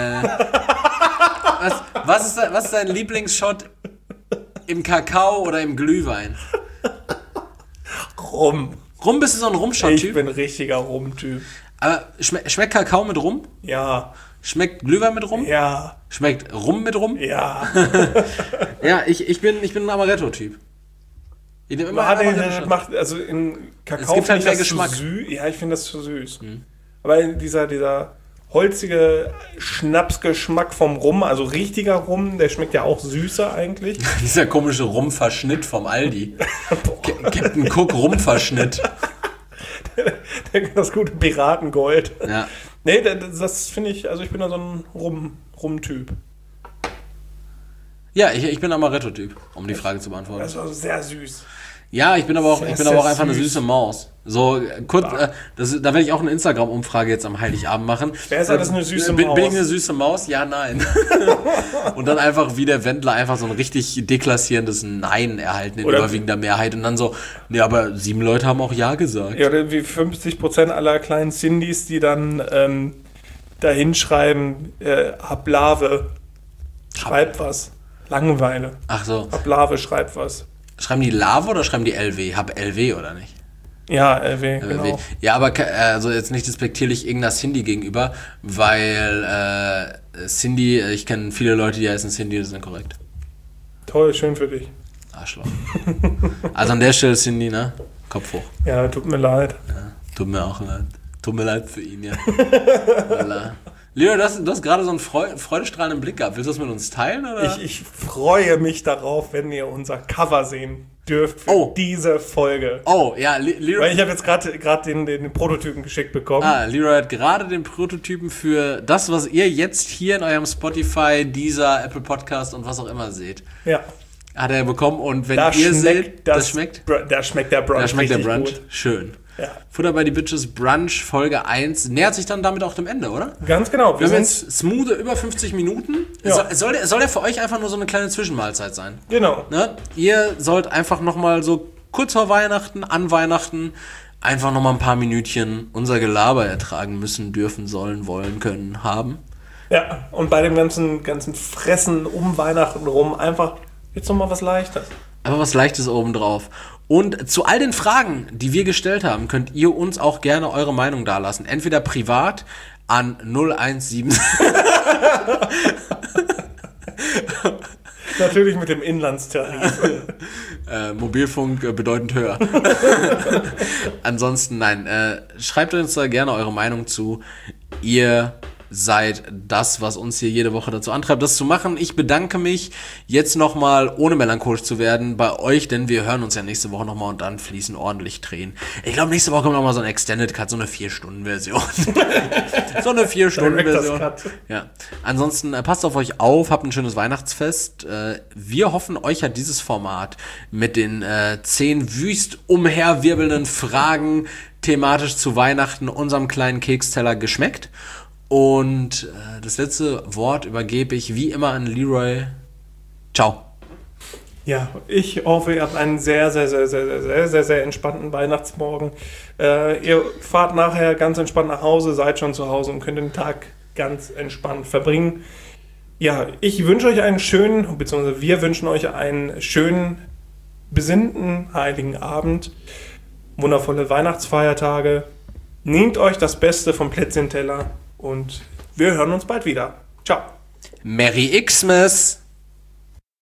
was ist dein Lieblingsshot im Kakao oder im Glühwein? Rum. Rum, bist du so ein Rumshot-Typ? Ich bin ein richtiger Rum-Typ. Aber schmeckt Kakao mit Rum? Ja. Schmeckt Glühwein mit Rum? Ja. Schmeckt Rum mit Rum? Ja. Ja, ich bin ein Amaretto-Typ. Ich nehme immer Amaretto. Macht, also in Kakao es gibt halt mehr das Geschmack. Zu süß. Ja, ich finde das zu süß. Aber dieser holzige Schnapsgeschmack vom Rum, also richtiger Rum, der schmeckt ja auch süßer eigentlich. Dieser komische Rumverschnitt vom Aldi. Captain Cook Rumverschnitt. Das gute Piratengold. Ja. Nee, das finde ich, also ich bin da so ein Rum-Typ. Ja, ich bin Amaretto-Typ, um die Frage zu beantworten. Das ist also sehr süß. Ja, ich bin aber auch einfach eine süß. süße Maus. So, kurz, da werde ich auch eine Instagram-Umfrage jetzt am Heiligabend machen. Wer ist alles eine süße Maus? Bin ich eine süße Maus? Ja, nein. Und dann einfach wie der Wendler einfach so ein richtig deklassierendes Nein erhalten in überwiegender Mehrheit. Und dann so, nee, aber 7 Leute haben auch Ja gesagt. Ja, oder wie 50% aller kleinen Cindys, die dann da hinschreiben, Hablave, schreibt was. Langeweile. Ach so. Hablave, schreibt was. Schreiben die Lave oder schreiben die LW? Hab LW oder nicht? Ja, LW, genau. Ja, aber also jetzt nicht despektierlich irgendeiner Cindy gegenüber, weil Cindy, ich kenne viele Leute, die heißen Cindy, das ist inkorrekt. Toll, schön für dich. Arschloch. Also an der Stelle Cindy, ne? Kopf hoch. Ja, tut mir leid. Ja, tut mir auch leid. Tut mir leid für ihn, ja. Leo, du hast gerade so einen freudestrahlenden Blick gehabt. Willst du das mit uns teilen? Oder? Ich freue mich darauf, wenn ihr unser Cover sehen dürft für diese Folge. Oh, ja, Leroy. Weil ich habe jetzt gerade den Prototypen geschickt bekommen. Leroy hat gerade den Prototypen für das, was ihr jetzt hier in eurem Spotify, dieser Apple Podcast und was auch immer seht. Ja. Hat er bekommen und wenn ihr seht, das schmeckt? Da schmeckt der Brunch. Da schmeckt der Brunch. Gut. Schön. Ja. Futter bei die Bitches Brunch Folge 1 nähert sich dann damit auch dem Ende, oder? Ganz genau. Wir haben jetzt smooth über 50 Minuten. Ja. Soll der für euch einfach nur so eine kleine Zwischenmahlzeit sein? Genau. Ne? Ihr sollt einfach nochmal so kurz vor Weihnachten, an Weihnachten, einfach nochmal ein paar Minütchen unser Gelaber ertragen müssen, dürfen, sollen, wollen, können, haben. Ja, und bei dem ganzen Fressen um Weihnachten rum einfach jetzt nochmal was Leichtes. Einfach was Leichtes obendrauf. Und zu all den Fragen, die wir gestellt haben, könnt ihr uns auch gerne eure Meinung dalassen. Entweder privat an 017. Natürlich mit dem Inlandstarif. Mobilfunk bedeutend höher. Ansonsten, nein. Schreibt uns da gerne eure Meinung zu. Ihr seid das, was uns hier jede Woche dazu antreibt, das zu machen. Ich bedanke mich jetzt nochmal, ohne melancholisch zu werden, bei euch, denn wir hören uns ja nächste Woche nochmal und dann fließen ordentlich Tränen. Ich glaube, nächste Woche kommt nochmal so ein Extended Cut, so eine 4-Stunden-Version. So eine 4-Stunden-Version. Ja. Ansonsten passt auf euch auf, habt ein schönes Weihnachtsfest. Wir hoffen, euch hat dieses Format mit den 10 wüst umherwirbelnden Fragen thematisch zu Weihnachten, unserem kleinen Keksteller, geschmeckt. Und das letzte Wort übergebe ich wie immer an Leroy. Ciao. Ja, ich hoffe, ihr habt einen sehr, sehr, sehr, sehr, sehr, sehr, sehr, sehr entspannten Weihnachtsmorgen. Ihr fahrt nachher ganz entspannt nach Hause, seid schon zu Hause und könnt den Tag ganz entspannt verbringen. Ja, ich wünsche euch einen schönen, beziehungsweise wir wünschen euch einen schönen, besinnten Heiligen Abend, wundervolle Weihnachtsfeiertage. Nehmt euch das Beste vom Plätzchenteller und wir hören uns bald wieder. Ciao. Merry Xmas!